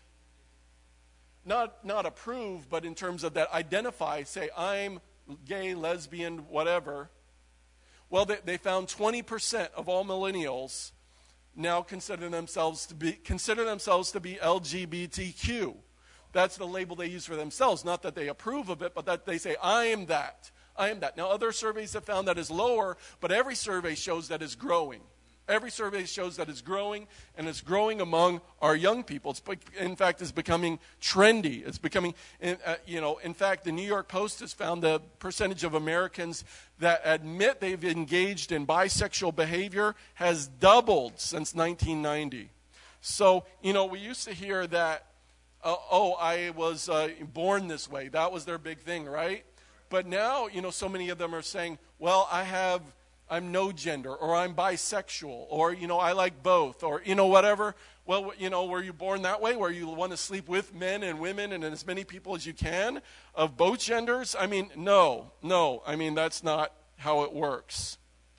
Not, not approve, but in terms of that identify, say, I'm gay, lesbian, whatever. Well, they, they found twenty percent of all millennials now consider themselves to be consider themselves to be L G B T Q. That's the label they use for themselves, not that they approve of it, but that they say, I am that. I am that. Now, other surveys have found that is lower, but every survey shows that is growing. Every survey shows that it's growing, and it's growing among our young people. It's, in fact, it's becoming trendy. It's becoming, uh, you know, in fact, the New York Post has found the percentage of Americans that admit they've engaged in bisexual behavior has doubled since nineteen ninety. So, you know, we used to hear that, uh, oh, I was uh, born this way. That was their big thing, right? But now, you know, so many of them are saying, well, I have... I'm no gender, or I'm bisexual, or, you know, I like both, or, you know, whatever. Well, you know, were you born that way, where you want to sleep with men and women and as many people as you can of both genders? I mean, no, no. I mean, that's not how it works.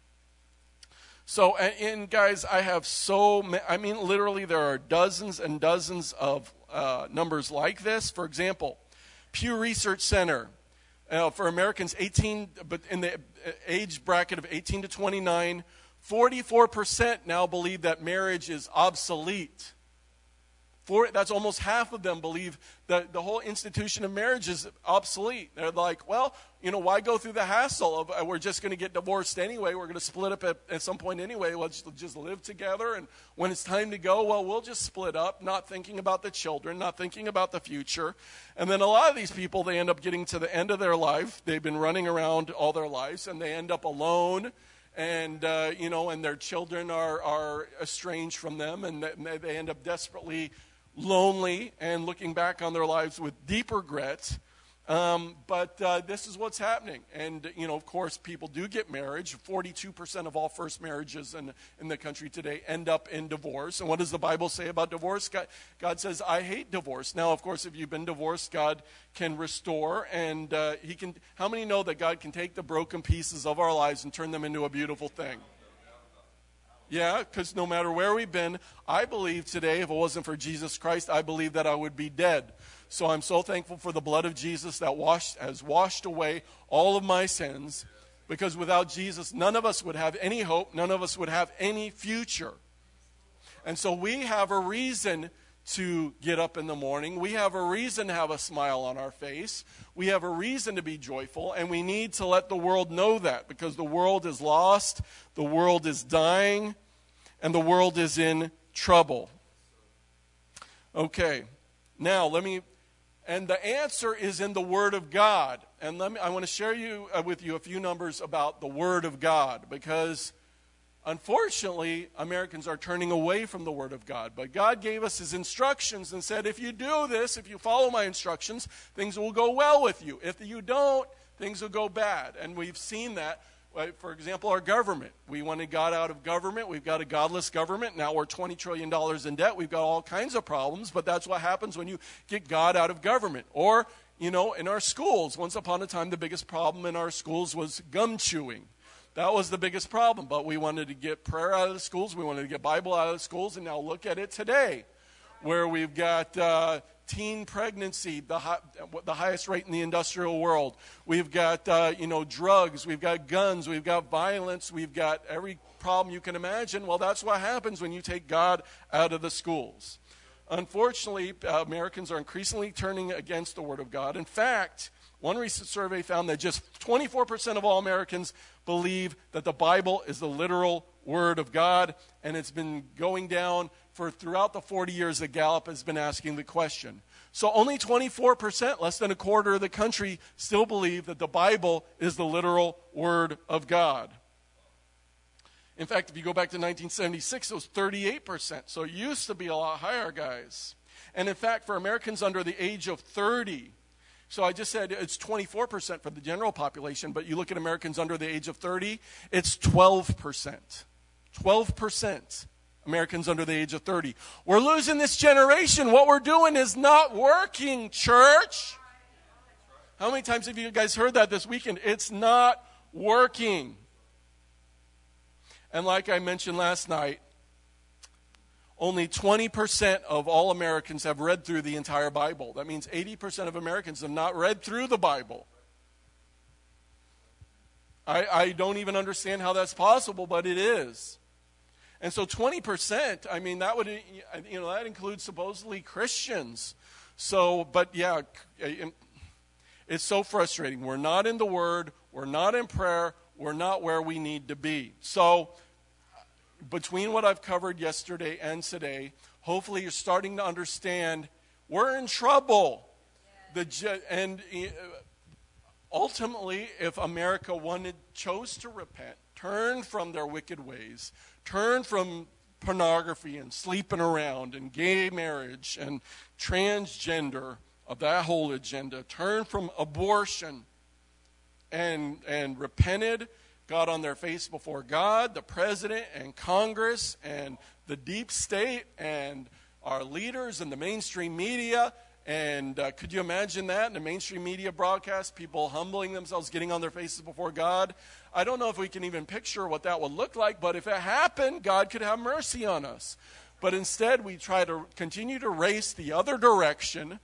So, and, and guys, I have so many, I mean, literally there are dozens and dozens of uh, numbers like this. For example, Pew Research Center. Uh, for Americans eighteen, but in the age bracket of eighteen to twenty-nine, forty-four percent now believe that marriage is obsolete. For, that's almost half of them believe that the whole institution of marriage is obsolete. They're like, well, you know, why go through the hassle of uh, we're just going to get divorced anyway. We're going to split up at, at some point anyway. Let's just live together. And when it's time to go, well, we'll just split up, not thinking about the children, not thinking about the future. And then a lot of these people, they end up getting to the end of their life. They've been running around all their lives, and they end up alone. And, uh, you know, and their children are, are estranged from them, and they, they end up desperately lonely and looking back on their lives with deep regret. Um, but uh, this is what's happening. And, you know, of course, people do get married. forty-two percent of all first marriages in, in the country today end up in divorce. And what does the Bible say about divorce? God, God says, I hate divorce. Now, of course, if you've been divorced, God can restore. And uh, he can. How many know that God can take the broken pieces of our lives and turn them into a beautiful thing? Yeah, because no matter where we've been, I believe today, if it wasn't for Jesus Christ, I believe that I would be dead. So I'm so thankful for the blood of Jesus that washed, has washed away all of my sins, because without Jesus, none of us would have any hope, none of us would have any future. And so we have a reason to get up in the morning. We have a reason to have a smile on our face. We have a reason to be joyful, and we need to let the world know that, because the world is lost, the world is dying, and the world is in trouble. Okay, now let me, and the answer is in the Word of God. And let me, I want to share you uh, with you a few numbers about the Word of God, because unfortunately, Americans are turning away from the Word of God. But God gave us His instructions and said, if you do this, if you follow my instructions, things will go well with you. If you don't, things will go bad. And we've seen that. For example, our government. We wanted God out of government. We've got a godless government. Now we're twenty trillion dollars in debt. We've got all kinds of problems, but that's what happens when you get God out of government. Or, you know, in our schools, once upon a time, the biggest problem in our schools was gum chewing. That was the biggest problem, but we wanted to get prayer out of the schools. We wanted to get Bible out of the schools, and now look at it today, where we've got uh, teen pregnancy, the, high, the highest rate in the industrial world. We've got, uh, you know, drugs. We've got guns. We've got violence. We've got every problem you can imagine. Well, that's what happens when you take God out of the schools. Unfortunately, uh, Americans are increasingly turning against the Word of God. In fact, one recent survey found that just twenty-four percent of all Americans believe that the Bible is the literal Word of God, and it's been going down for throughout the forty years that Gallup has been asking the question. So only twenty-four percent, less than a quarter of the country, still believe that the Bible is the literal Word of God. In fact, if you go back to nineteen seventy-six, it was thirty-eight percent. So it used to be a lot higher, guys. And in fact, for Americans under the age of thirty, so I just said it's twenty-four percent for the general population, but you look at Americans under the age of thirty, it's twelve percent. twelve percent Americans under the age of thirty. We're losing this generation. What we're doing is not working, church. How many times have you guys heard that this weekend? It's not working. And like I mentioned last night, only twenty percent of all Americans have read through the entire Bible. That means eighty percent of Americans have not read through the Bible. I, I don't even understand how that's possible, but it is. And so twenty percent, I mean, that would, you know, that includes supposedly Christians. So, but yeah, it's so frustrating. We're not in the Word. We're not in prayer. We're not where we need to be. So, between what I've covered yesterday and today, hopefully you're starting to understand we're in trouble. The and ultimately, if America wanted, chose to repent, turn from their wicked ways, turn from pornography and sleeping around and gay marriage and transgender, of that whole agenda, turn from abortion and and repented, got on their face before God, the president and Congress and the deep state and our leaders and the mainstream media. And uh, could you imagine that in the mainstream media broadcast, people humbling themselves, getting on their faces before God? I don't know if we can even picture what that would look like, but if it happened, God could have mercy on us. But instead, we try to continue to race the other direction.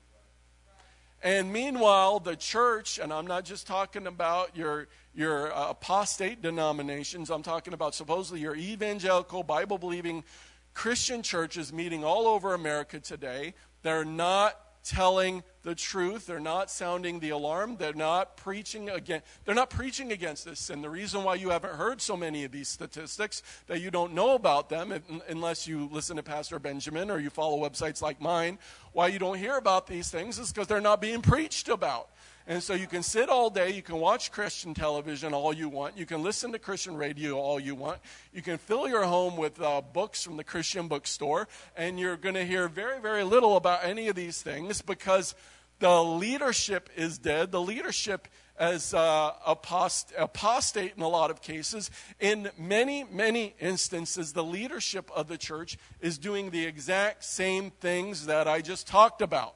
And meanwhile, the church, and I'm not just talking about your your uh, apostate denominations, I'm talking about supposedly your evangelical, Bible-believing Christian churches meeting all over America today. They're not telling the truth. They're not sounding the alarm. They're not preaching against, they're not preaching against this. And the reason why you haven't heard so many of these statistics, that you don't know about them, unless you listen to Pastor Benjamin or you follow websites like mine, why you don't hear about these things is because they're not being preached about. And so you can sit all day, you can watch Christian television all you want, you can listen to Christian radio all you want, you can fill your home with uh, books from the Christian bookstore, and you're going to hear very, very little about any of these things because the leadership is dead. The leadership is uh, apost- apostate in a lot of cases. In many, many instances, the leadership of the church is doing the exact same things that I just talked about.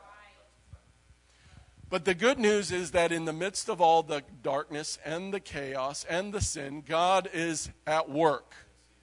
But the good news is that in the midst of all the darkness and the chaos and the sin, God is at work.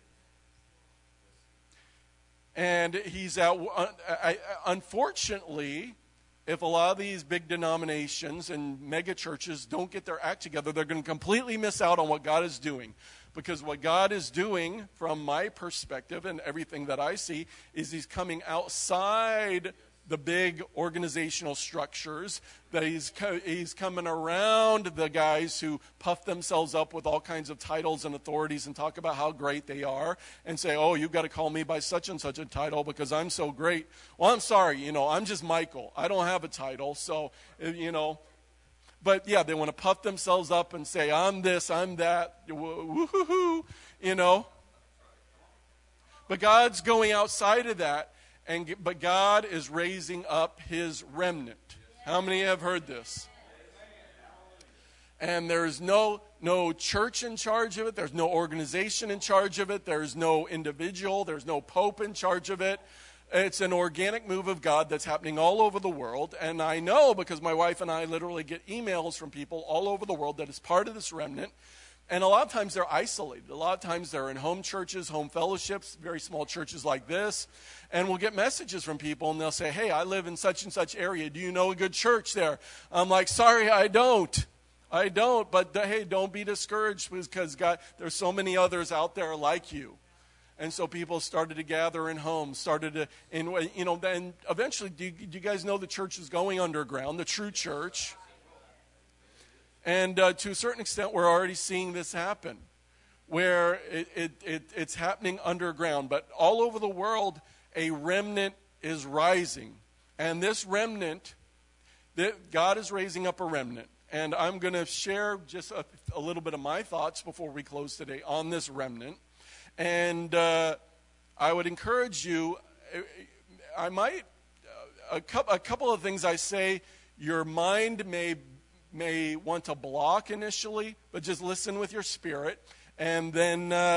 And he's at, unfortunately, if a lot of these big denominations and mega churches don't get their act together, they're going to completely miss out on what God is doing. Because what God is doing, from my perspective and everything that I see, is he's coming outside the big organizational structures, that he's he's coming around the guys who puff themselves up with all kinds of titles and authorities and talk about how great they are and say, oh, you've got to call me by such and such a title because I'm so great. Well, I'm sorry, you know, I'm just Michael. I don't have a title, so, you know. But, yeah, they want to puff themselves up and say, I'm this, I'm that, woo-hoo-hoo, you know. But God's going outside of that. And, but God is raising up his remnant. How many have heard this? And there's no no church in charge of it. There's no organization in charge of it. There's no individual. There's no pope in charge of it. It's an organic move of God that's happening all over the world. And I know because my wife and I literally get emails from people all over the world that is part of this remnant. And a lot of times they're isolated. A lot of times they're in home churches, home fellowships, very small churches like this. And we'll get messages from people and they'll say, hey, I live in such and such area. Do you know a good church there? I'm like, sorry, I don't. I don't. But hey, don't be discouraged because God, there's so many others out there like you. And so people started to gather in homes, started to, in, you know, then eventually, do you, do you guys know the church is going underground, the true church? And uh, to a certain extent, we're already seeing this happen, where it, it, it, it's happening underground. But all over the world, a remnant is rising. And this remnant, that God is raising up a remnant. And I'm going to share just a, a little bit of my thoughts before we close today on this remnant. And uh, I would encourage you, I might, a, cu- a couple of things I say, your mind may may want to block initially, but just listen with your spirit. And then uh,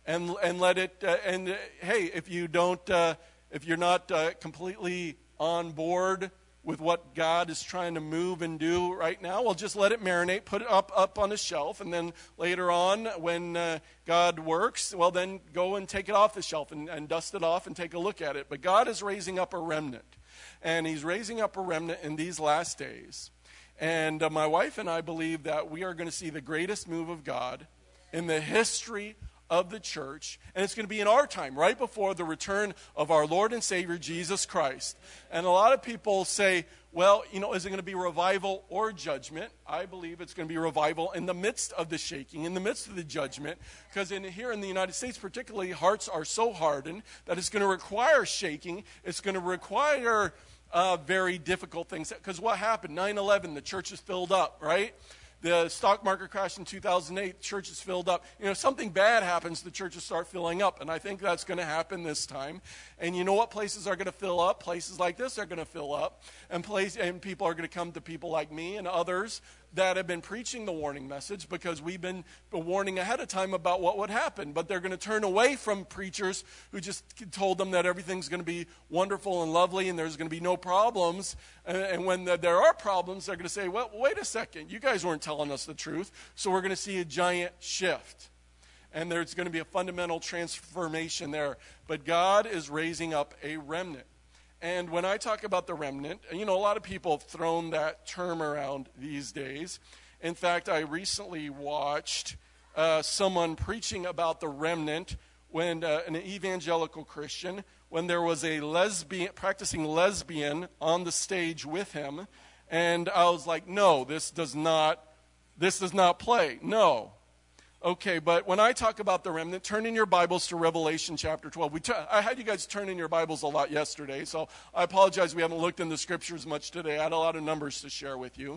and and let it. Uh, and uh, hey, if you don't, uh, if you're not uh, completely on board with what God is trying to move and do right now, well, just let it marinate, put it up up on a shelf, and then later on, when uh, God works, well, then go and take it off the shelf and, and dust it off and take a look at it. But God is raising up a remnant, and He's raising up a remnant in these last days. And uh, my wife and I believe that we are going to see the greatest move of God in the history of the church, and it's going to be in our time, right before the return of our Lord and Savior, Jesus Christ. And a lot of people say, well, you know, is it going to be revival or judgment? I believe it's going to be revival in the midst of the shaking, in the midst of the judgment, because in, here in the United States particularly, hearts are so hardened that it's going to require shaking. It's going to require uh, very difficult things, because what happened? nine eleven, the church is filled up, right? The stock market crashed in two thousand eight, the church is filled up. You know, something bad happens, the churches start filling up. And I think that's going to happen this time. And you know what places are going to fill up? Places like this are going to fill up. And, place, and people are going to come to people like me and others that have been preaching the warning message, because we've been warning ahead of time about what would happen. But they're going to turn away from preachers who just told them that everything's going to be wonderful and lovely and there's going to be no problems. And, and when the, there are problems, they're going to say, well, wait a second, you guys weren't telling us the truth. So we're going to see a giant shift. And there's going to be a fundamental transformation there. But God is raising up a remnant. And when I talk about the remnant, you know, a lot of people have thrown that term around these days. In fact, I recently watched uh, someone preaching about the remnant, when uh, an evangelical Christian, when there was a lesbian, practicing lesbian on the stage with him. And I was like, no, this does not, this does not play. No. Okay, but when I talk about the remnant, turn in your Bibles to Revelation chapter twelve. We t- I had you guys turn in your Bibles a lot yesterday, so I apologize we haven't looked in the scriptures much today. I had a lot of numbers to share with you.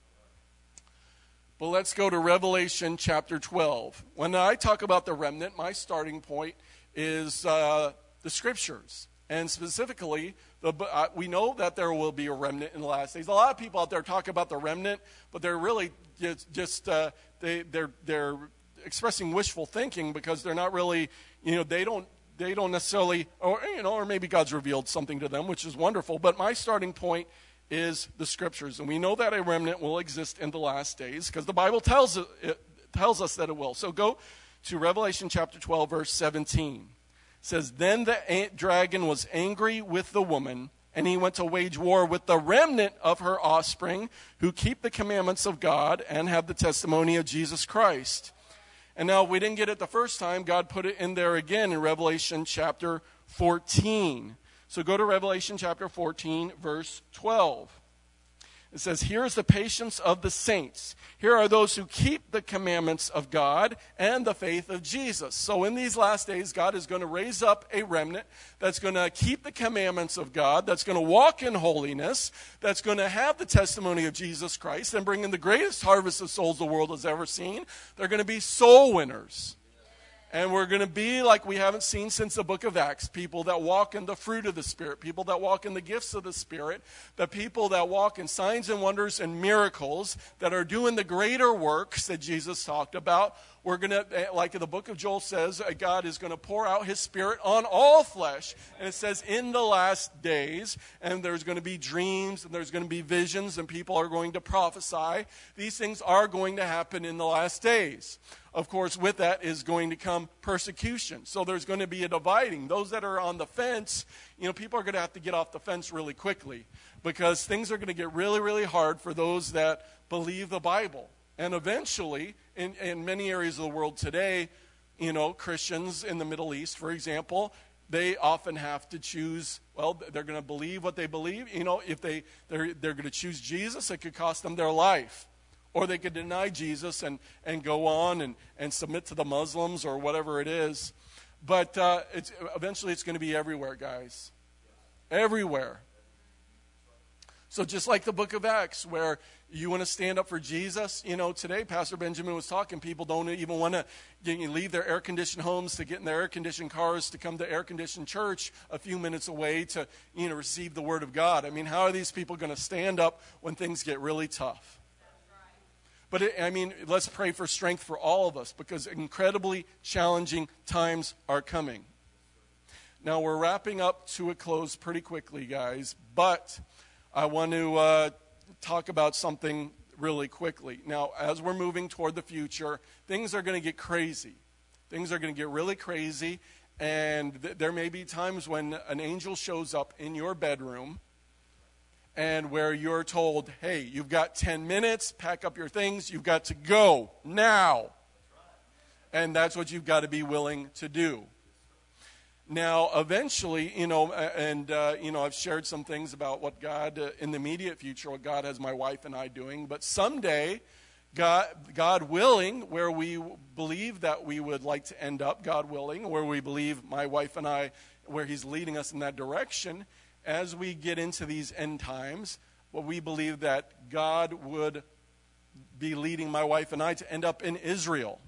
But let's go to Revelation chapter twelve. When I talk about the remnant, my starting point is uh, the scriptures. And specifically, the, uh, we know that there will be a remnant in the last days. A lot of people out there talk about the remnant, but they're really just, just uh, they, they're they're expressing wishful thinking, because they're not really, you know, they don't they don't necessarily, or you know, or maybe God's revealed something to them, which is wonderful. But my starting point is the scriptures, and we know that a remnant will exist in the last days, because the Bible tells it, it tells us that it will. So go to Revelation chapter twelve, verse seventeen. It says, "Then the dragon was angry with the woman, and he went to wage war with the remnant of her offspring, who keep the commandments of God and have the testimony of Jesus Christ." And now, if we didn't get it the first time, God put it in there again in Revelation chapter fourteen. So go to Revelation chapter fourteen, verse twelve. It says, "Here is the patience of the saints. Here are those who keep the commandments of God and the faith of Jesus." So in these last days, God is going to raise up a remnant that's going to keep the commandments of God, that's going to walk in holiness, that's going to have the testimony of Jesus Christ, and bring in the greatest harvest of souls the world has ever seen. They're going to be soul winners. And we're going to be like we haven't seen since the book of Acts, people that walk in the fruit of the Spirit, people that walk in the gifts of the Spirit, the people that walk in signs and wonders and miracles, that are doing the greater works that Jesus talked about. We're going to, like the book of Joel says, God is going to pour out his Spirit on all flesh. And it says in the last days, and there's going to be dreams, and there's going to be visions, and people are going to prophesy. These things are going to happen in the last days. Of course, with that is going to come persecution. So there's going to be a dividing. Those that are on the fence, you know, people are going to have to get off the fence really quickly, because things are going to get really, really hard for those that believe the Bible. And eventually, in, in many areas of the world today, you know, Christians in the Middle East, for example, they often have to choose, well, they're going to believe what they believe. You know, if they, they're, they're going to choose Jesus, it could cost them their life. Or they could deny Jesus and, and go on and, and submit to the Muslims or whatever it is. But uh, it's, eventually it's going to be everywhere, guys. Everywhere. So just like the book of Acts, where you want to stand up for Jesus, you know, today Pastor Benjamin was talking, people don't even want to leave their air-conditioned homes to get in their air-conditioned cars to come to air-conditioned church a few minutes away to, you know, receive the Word of God. I mean, how are these people going to stand up when things get really tough? But, it, I mean, let's pray for strength for all of us because incredibly challenging times are coming. Now, we're wrapping up to a close pretty quickly, guys, but I want to uh, talk about something really quickly. Now, as we're moving toward the future, things are going to get crazy. Things are going to get really crazy, and th- there may be times when an angel shows up in your bedroom and where you're told, hey, you've got ten minutes, pack up your things, you've got to go now. And that's what you've got to be willing to do. Now, eventually, you know, and, uh, you know, I've shared some things about what God, uh, in the immediate future, what God has my wife and I doing. But someday, God, God willing, where we believe that we would like to end up, God willing, where we believe my wife and I, where he's leading us in that direction, as we get into these end times, well, we believe that God would be leading my wife and I to end up in Israel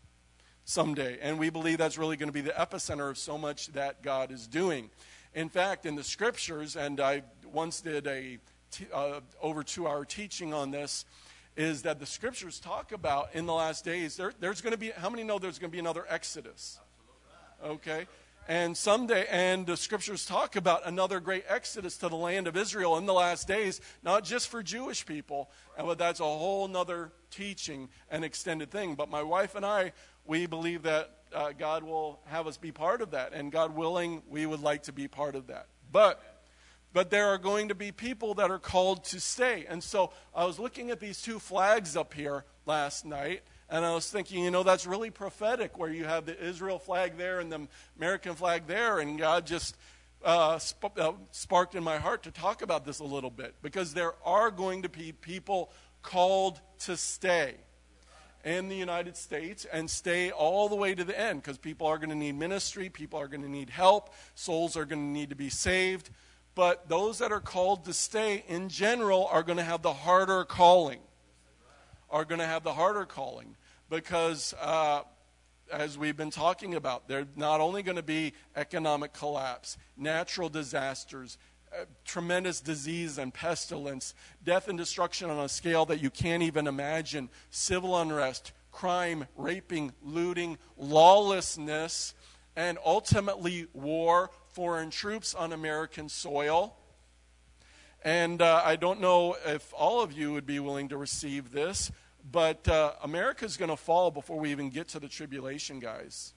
someday. And we believe that's really going to be the epicenter of so much that God is doing. In fact, in the scriptures, and I once did a t- uh, over two-hour teaching on this, is that the scriptures talk about in the last days, there, there's going to be, how many know there's going to be another Exodus? Okay. And someday, and the scriptures talk about another great exodus to the land of Israel in the last days, not just for Jewish people, but that's a whole nother teaching and extended thing. But my wife and I, we believe that uh, God will have us be part of that. And God willing, we would like to be part of that. But but there are going to be people that are called to stay. And so I was looking at these two flags up here last night, and I was thinking, you know, that's really prophetic, where you have the Israel flag there and the American flag there. And God just uh, sp- uh, sparked in my heart to talk about this a little bit, because there are going to be people called to stay in the United States and stay all the way to the end, because people are going to need ministry, people are going to need help, souls are going to need to be saved. But those that are called to stay in general are going to have the harder calling, are going to have the harder calling, because uh, as we've been talking about, there's not only going to be economic collapse, natural disasters, Uh, tremendous disease and pestilence, death and destruction on a scale that you can't even imagine, civil unrest, crime, raping, looting, lawlessness, and ultimately war, foreign troops on American soil. And uh, I don't know if all of you would be willing to receive this, but uh, America's going to fall before we even get to the tribulation, guys.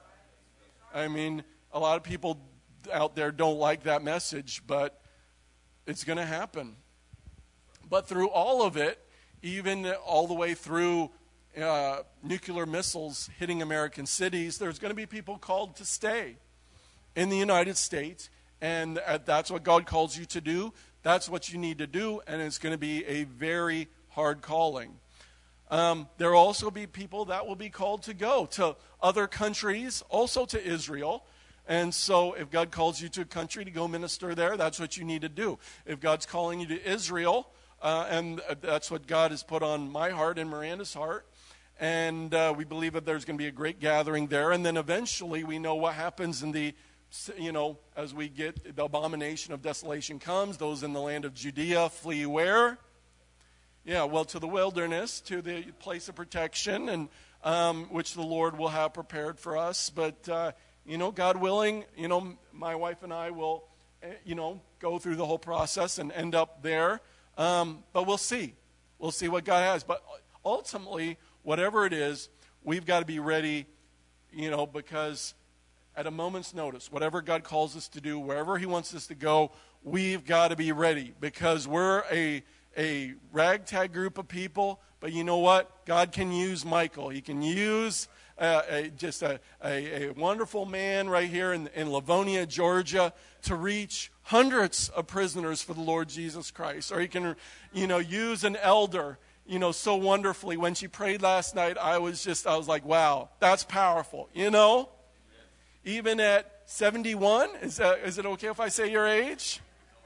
I mean, a lot of people out there don't like that message, but it's going to happen. But through all of it, even all the way through uh, nuclear missiles hitting American cities, there's going to be people called to stay in the United States, and that's what God calls you to do. That's what you need to do, and it's going to be a very hard calling. Um, there will also be people that will be called to go to other countries, also to Israel. And so if God calls you to a country to go minister there, that's what you need to do. If God's calling you to Israel, uh, and that's what God has put on my heart and Miranda's heart, and uh, we believe that there's going to be a great gathering there. And then eventually we know what happens in the, you know, as we get the abomination of desolation comes, those in the land of Judea flee where? Yeah, well, to the wilderness, to the place of protection, and um, which the Lord will have prepared for us. But uh You know, God willing, you know, my wife and I will, you know, go through the whole process and end up there. Um, but we'll see. We'll see what God has. But ultimately, whatever it is, we've got to be ready, you know, because at a moment's notice, whatever God calls us to do, wherever he wants us to go, we've got to be ready, because we're a, a ragtag group of people. But you know what? God can use Michael. He can use Uh, a, just a, a, a wonderful man right here in, in Livonia, Georgia, to reach hundreds of prisoners for the Lord Jesus Christ. Or he can, you know, use an elder, you know, so wonderfully. When she prayed last night, I was just, I was like, wow, that's powerful, you know? Even at seventy-one, is, that, is it okay if I say your age?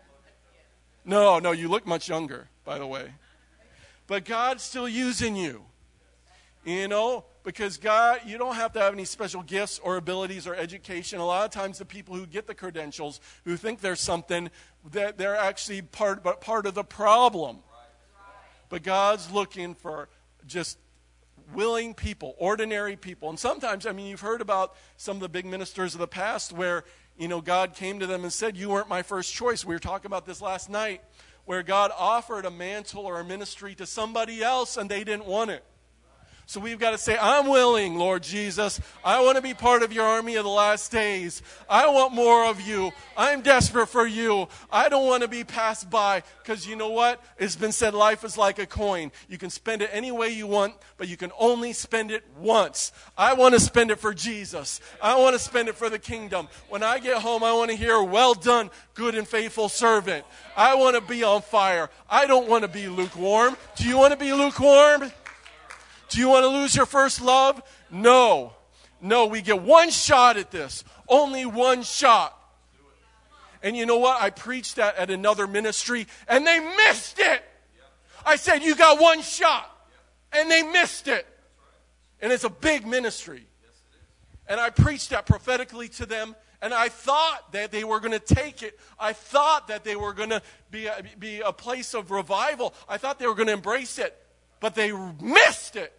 No, no, you look much younger, by the way. But God's still using you, you know? Because God, you don't have to have any special gifts or abilities or education. A lot of times the people who get the credentials, who think they're something, that they're actually part, part of the problem. But God's looking for just willing people, ordinary people. And sometimes, I mean, you've heard about some of the big ministers of the past where, you know, God came to them and said, you weren't my first choice. We were talking about this last night, where God offered a mantle or a ministry to somebody else and they didn't want it. So we've got to say, I'm willing, Lord Jesus. I want to be part of your army of the last days. I want more of you. I'm desperate for you. I don't want to be passed by, because you know what? It's been said life is like a coin. You can spend it any way you want, but you can only spend it once. I want to spend it for Jesus. I want to spend it for the kingdom. When I get home, I want to hear, well done, good and faithful servant. I want to be on fire. I don't want to be lukewarm. Do you want to be lukewarm? Do you want to lose your first love? No. No, we get one shot at this. Only one shot. And you know what? I preached that at another ministry, and they missed it. I said, you got one shot. And they missed it. And it's a big ministry. And I preached that prophetically to them, and I thought that they were going to take it. I thought that they were going to be a, be a place of revival. I thought they were going to embrace it. But they missed it.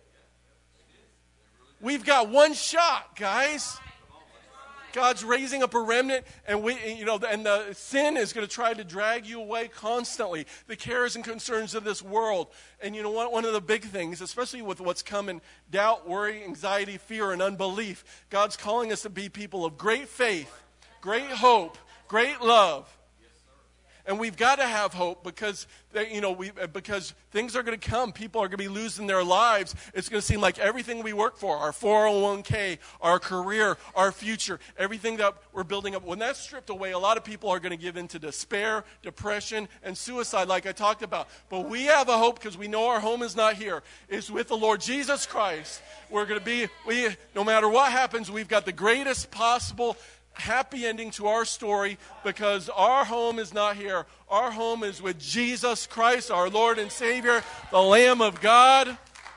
We've got one shot, guys. God's raising up a remnant, and we, you know, and the sin is going to try to drag you away constantly. The cares and concerns of this world. And you know what? One of the big things, especially with what's coming, doubt, worry, anxiety, fear, and unbelief. God's calling us to be people of great faith, great hope, great love. And we've got to have hope, because they, you know we because things are going to come. People are going to be losing their lives. It's going to seem like everything we work for, our four oh one k, our career, our future, everything that we're building up, when that's stripped away, a lot of people are going to give in to despair, depression, and suicide, like I talked about. But we have a hope, because we know our home is not here. It's with the Lord Jesus Christ. We're going to be, we no matter what happens, we've got the greatest possible happy ending to our story, because our home is not here. Our home is with Jesus Christ, our Lord and Savior, the Lamb of God.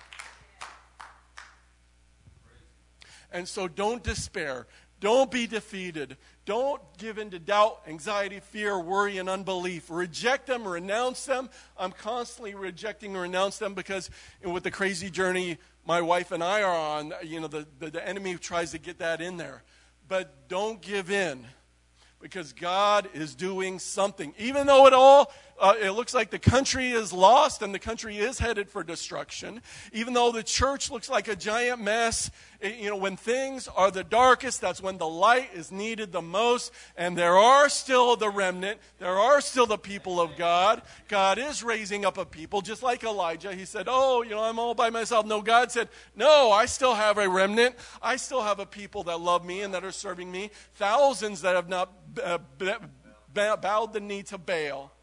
And so don't despair. Don't be defeated. Don't give in to doubt, anxiety, fear, worry, and unbelief. Reject them, renounce them. I'm constantly rejecting and renounce them, because with the crazy journey my wife and I are on, you know, the, the, the enemy tries to get that in there. But don't give in, because God is doing something. Even though it all, uh, it looks like the country is lost and the country is headed for destruction. Even though the church looks like a giant mess, it, you know, when things are the darkest, that's when the light is needed the most. And there are still the remnant. There are still the people of God. God is raising up a people, just like Elijah. He said, oh, you know, I'm all by myself. No, God said, no, I still have a remnant. I still have a people that love me and that are serving me. Thousands that have not uh, bowed the knee to Baal.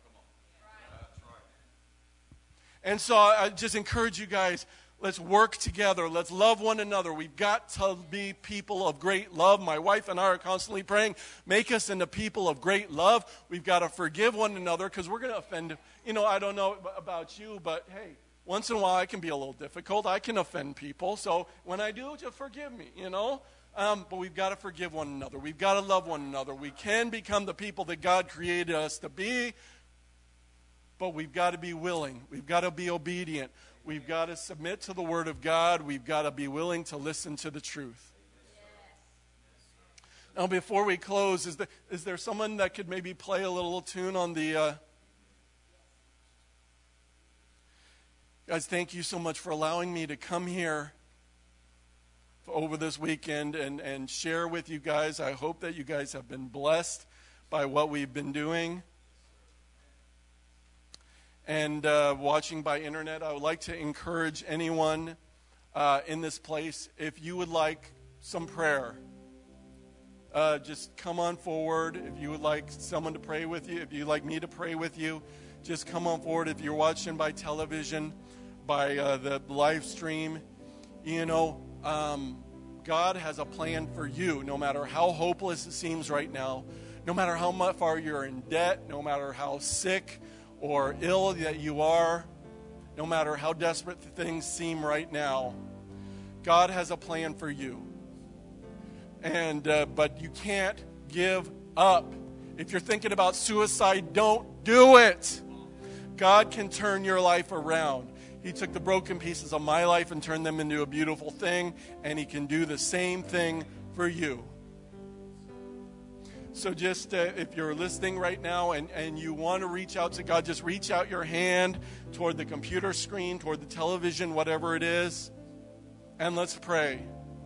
And so I just encourage you guys, let's work together. Let's love one another. We've got to be people of great love. My wife and I are constantly praying, make us into people of great love. We've got to forgive one another, because we're going to offend. You know, I don't know about you, but hey, once in a while I can be a little difficult. I can offend people. So when I do, just forgive me, you know. Um, but we've got to forgive one another. We've got to love one another. We can become the people that God created us to be. But we've got to be willing. We've got to be obedient. We've got to submit to the Word of God. We've got to be willing to listen to the truth. Now, before we close, is there, is there someone that could maybe play a little tune on the... Uh... Guys, thank you so much for allowing me to come here over this weekend and, and share with you guys. I hope that you guys have been blessed by what we've been doing. And uh, watching by internet, I would like to encourage anyone uh, in this place, if you would like some prayer, uh, just come on forward. If you would like someone to pray with you, if you'd like me to pray with you, just come on forward. If you're watching by television, by uh, the live stream, you know, um, God has a plan for you, no matter how hopeless it seems right now, no matter how much far you're in debt, no matter how sick or ill that you are, no matter how desperate things seem right now, God has a plan for you. And uh, but you can't give up. If you're thinking about suicide, don't do it. God can turn your life around. He took the broken pieces of my life and turned them into a beautiful thing, and He can do the same thing for you. So just uh, if you're listening right now and, and you want to reach out to God, just reach out your hand toward the computer screen, toward the television, whatever it is, and let's pray.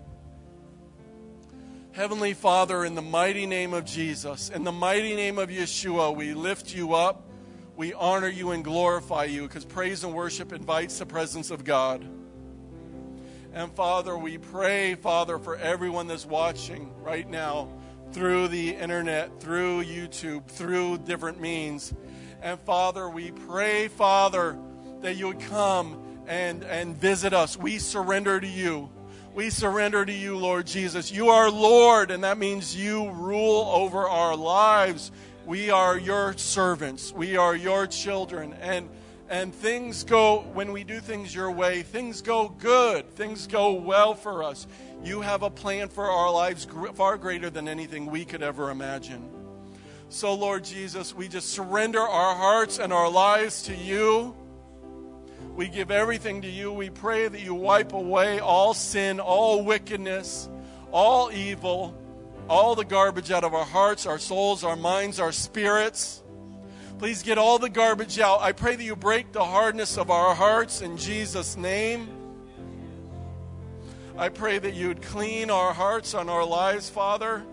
Heavenly Father, in the mighty name of Jesus, in the mighty name of Yeshua, we lift you up. We honor you and glorify you, because praise and worship invites the presence of God. And Father, we pray, Father, for everyone that's watching right now through the internet, through YouTube, through different means. And Father, we pray, Father, that you would come and, and visit us. We surrender to you. We surrender to you, Lord Jesus. You are Lord, and that means you rule over our lives. We are your servants. We are your children. And and things go, when we do things your way, things go good. Things go well for us. You have a plan for our lives far greater than anything we could ever imagine. So, Lord Jesus, we just surrender our hearts and our lives to you. We give everything to you. We pray that you wipe away all sin, all wickedness, all evil, all the garbage out of our hearts, our souls, our minds, our spirits. Please get all the garbage out. I pray that you break the hardness of our hearts in Jesus' name. I pray that you would clean our hearts and our lives, Father.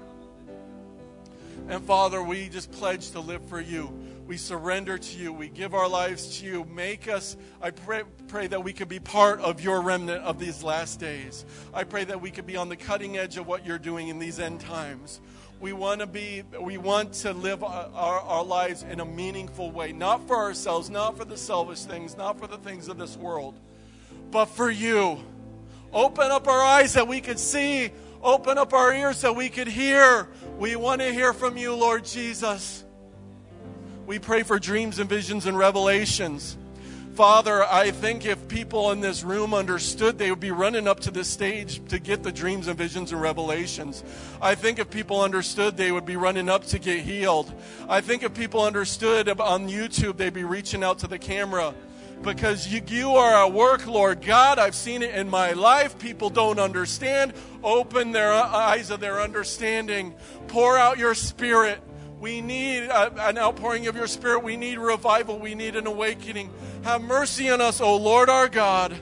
And Father, we just pledge to live for you. We surrender to you. We give our lives to you. Make us, I pray, pray that we could be part of your remnant of these last days. I pray that we could be on the cutting edge of what you're doing in these end times. We want to be, we want to live our, our lives in a meaningful way, not for ourselves, not for the selfish things, not for the things of this world, but for you. Open up our eyes that we could see. Open up our ears that we could hear. We want to hear from you, Lord Jesus. We pray for dreams and visions and revelations. Father, I think if people in this room understood, they would be running up to this stage to get the dreams and visions and revelations. I think if people understood, they would be running up to get healed. I think if people understood on YouTube, they'd be reaching out to the camera. Because you, you are at work, Lord God. I've seen it in my life. People don't understand. Open their eyes of their understanding. Pour out your Spirit. We need a, an outpouring of your Spirit. We need revival. We need an awakening. Have mercy on us, O Lord our God.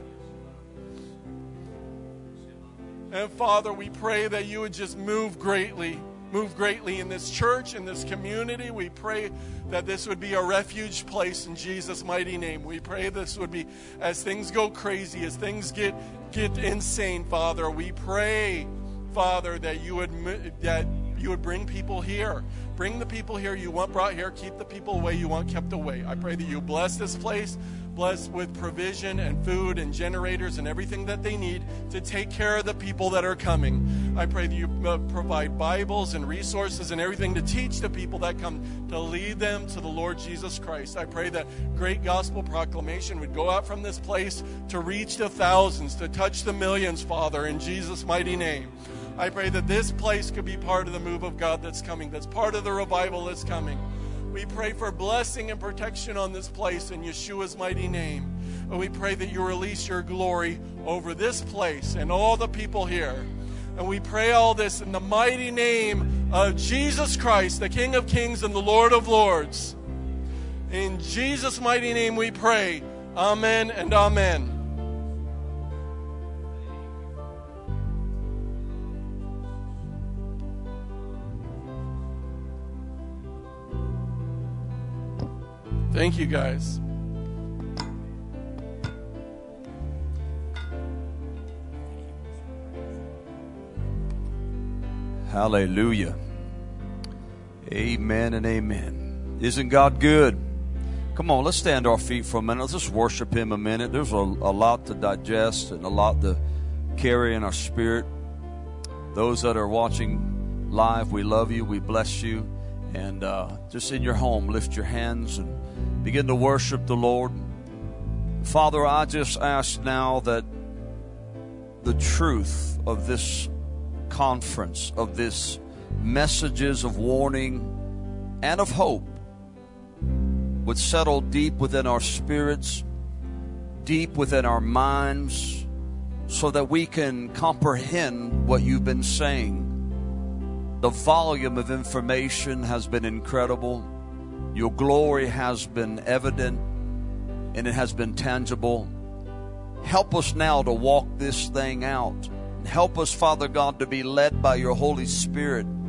And Father, we pray that you would just move greatly. Move greatly in this church, in this community. We pray that this would be a refuge place in Jesus' mighty name. We pray this would be, as things go crazy, as things get get insane, Father, we pray, Father, that you would that you would bring people here. Bring the people here you want brought here. Keep the people away you want kept away. I pray that you bless this place. Bless with provision and food and generators and everything that they need to take care of the people that are coming. I pray that you uh, provide Bibles and resources and everything to teach the people that come, to lead them to the Lord Jesus Christ. I pray that great gospel proclamation would go out from this place to reach the thousands, to touch the millions, Father, in Jesus' mighty name. I pray that this place could be part of the move of God that's coming, that's part of the revival that's coming. We pray for blessing and protection on this place in Yeshua's mighty name. And we pray that you release your glory over this place and all the people here. And we pray all this in the mighty name of Jesus Christ, the King of Kings and the Lord of Lords. In Jesus' mighty name we pray. Amen and amen. Thank you, guys. Hallelujah. Amen and amen. Isn't God good? Come on, let's stand to our feet for a minute. Let's just worship Him a minute. There's a, a lot to digest and a lot to carry in our spirit. Those that are watching live, we love you. We bless you. And uh, just in your home, lift your hands and begin to worship the Lord. Father, I just ask now that the truth of this conference, of this messages of warning and of hope would settle deep within our spirits. deep within our minds so that we can comprehend what you've been saying. The volume of information has been incredible. Your glory has been evident, and it has been tangible. Help us now to walk this thing out. Help us, Father God, to be led by your Holy Spirit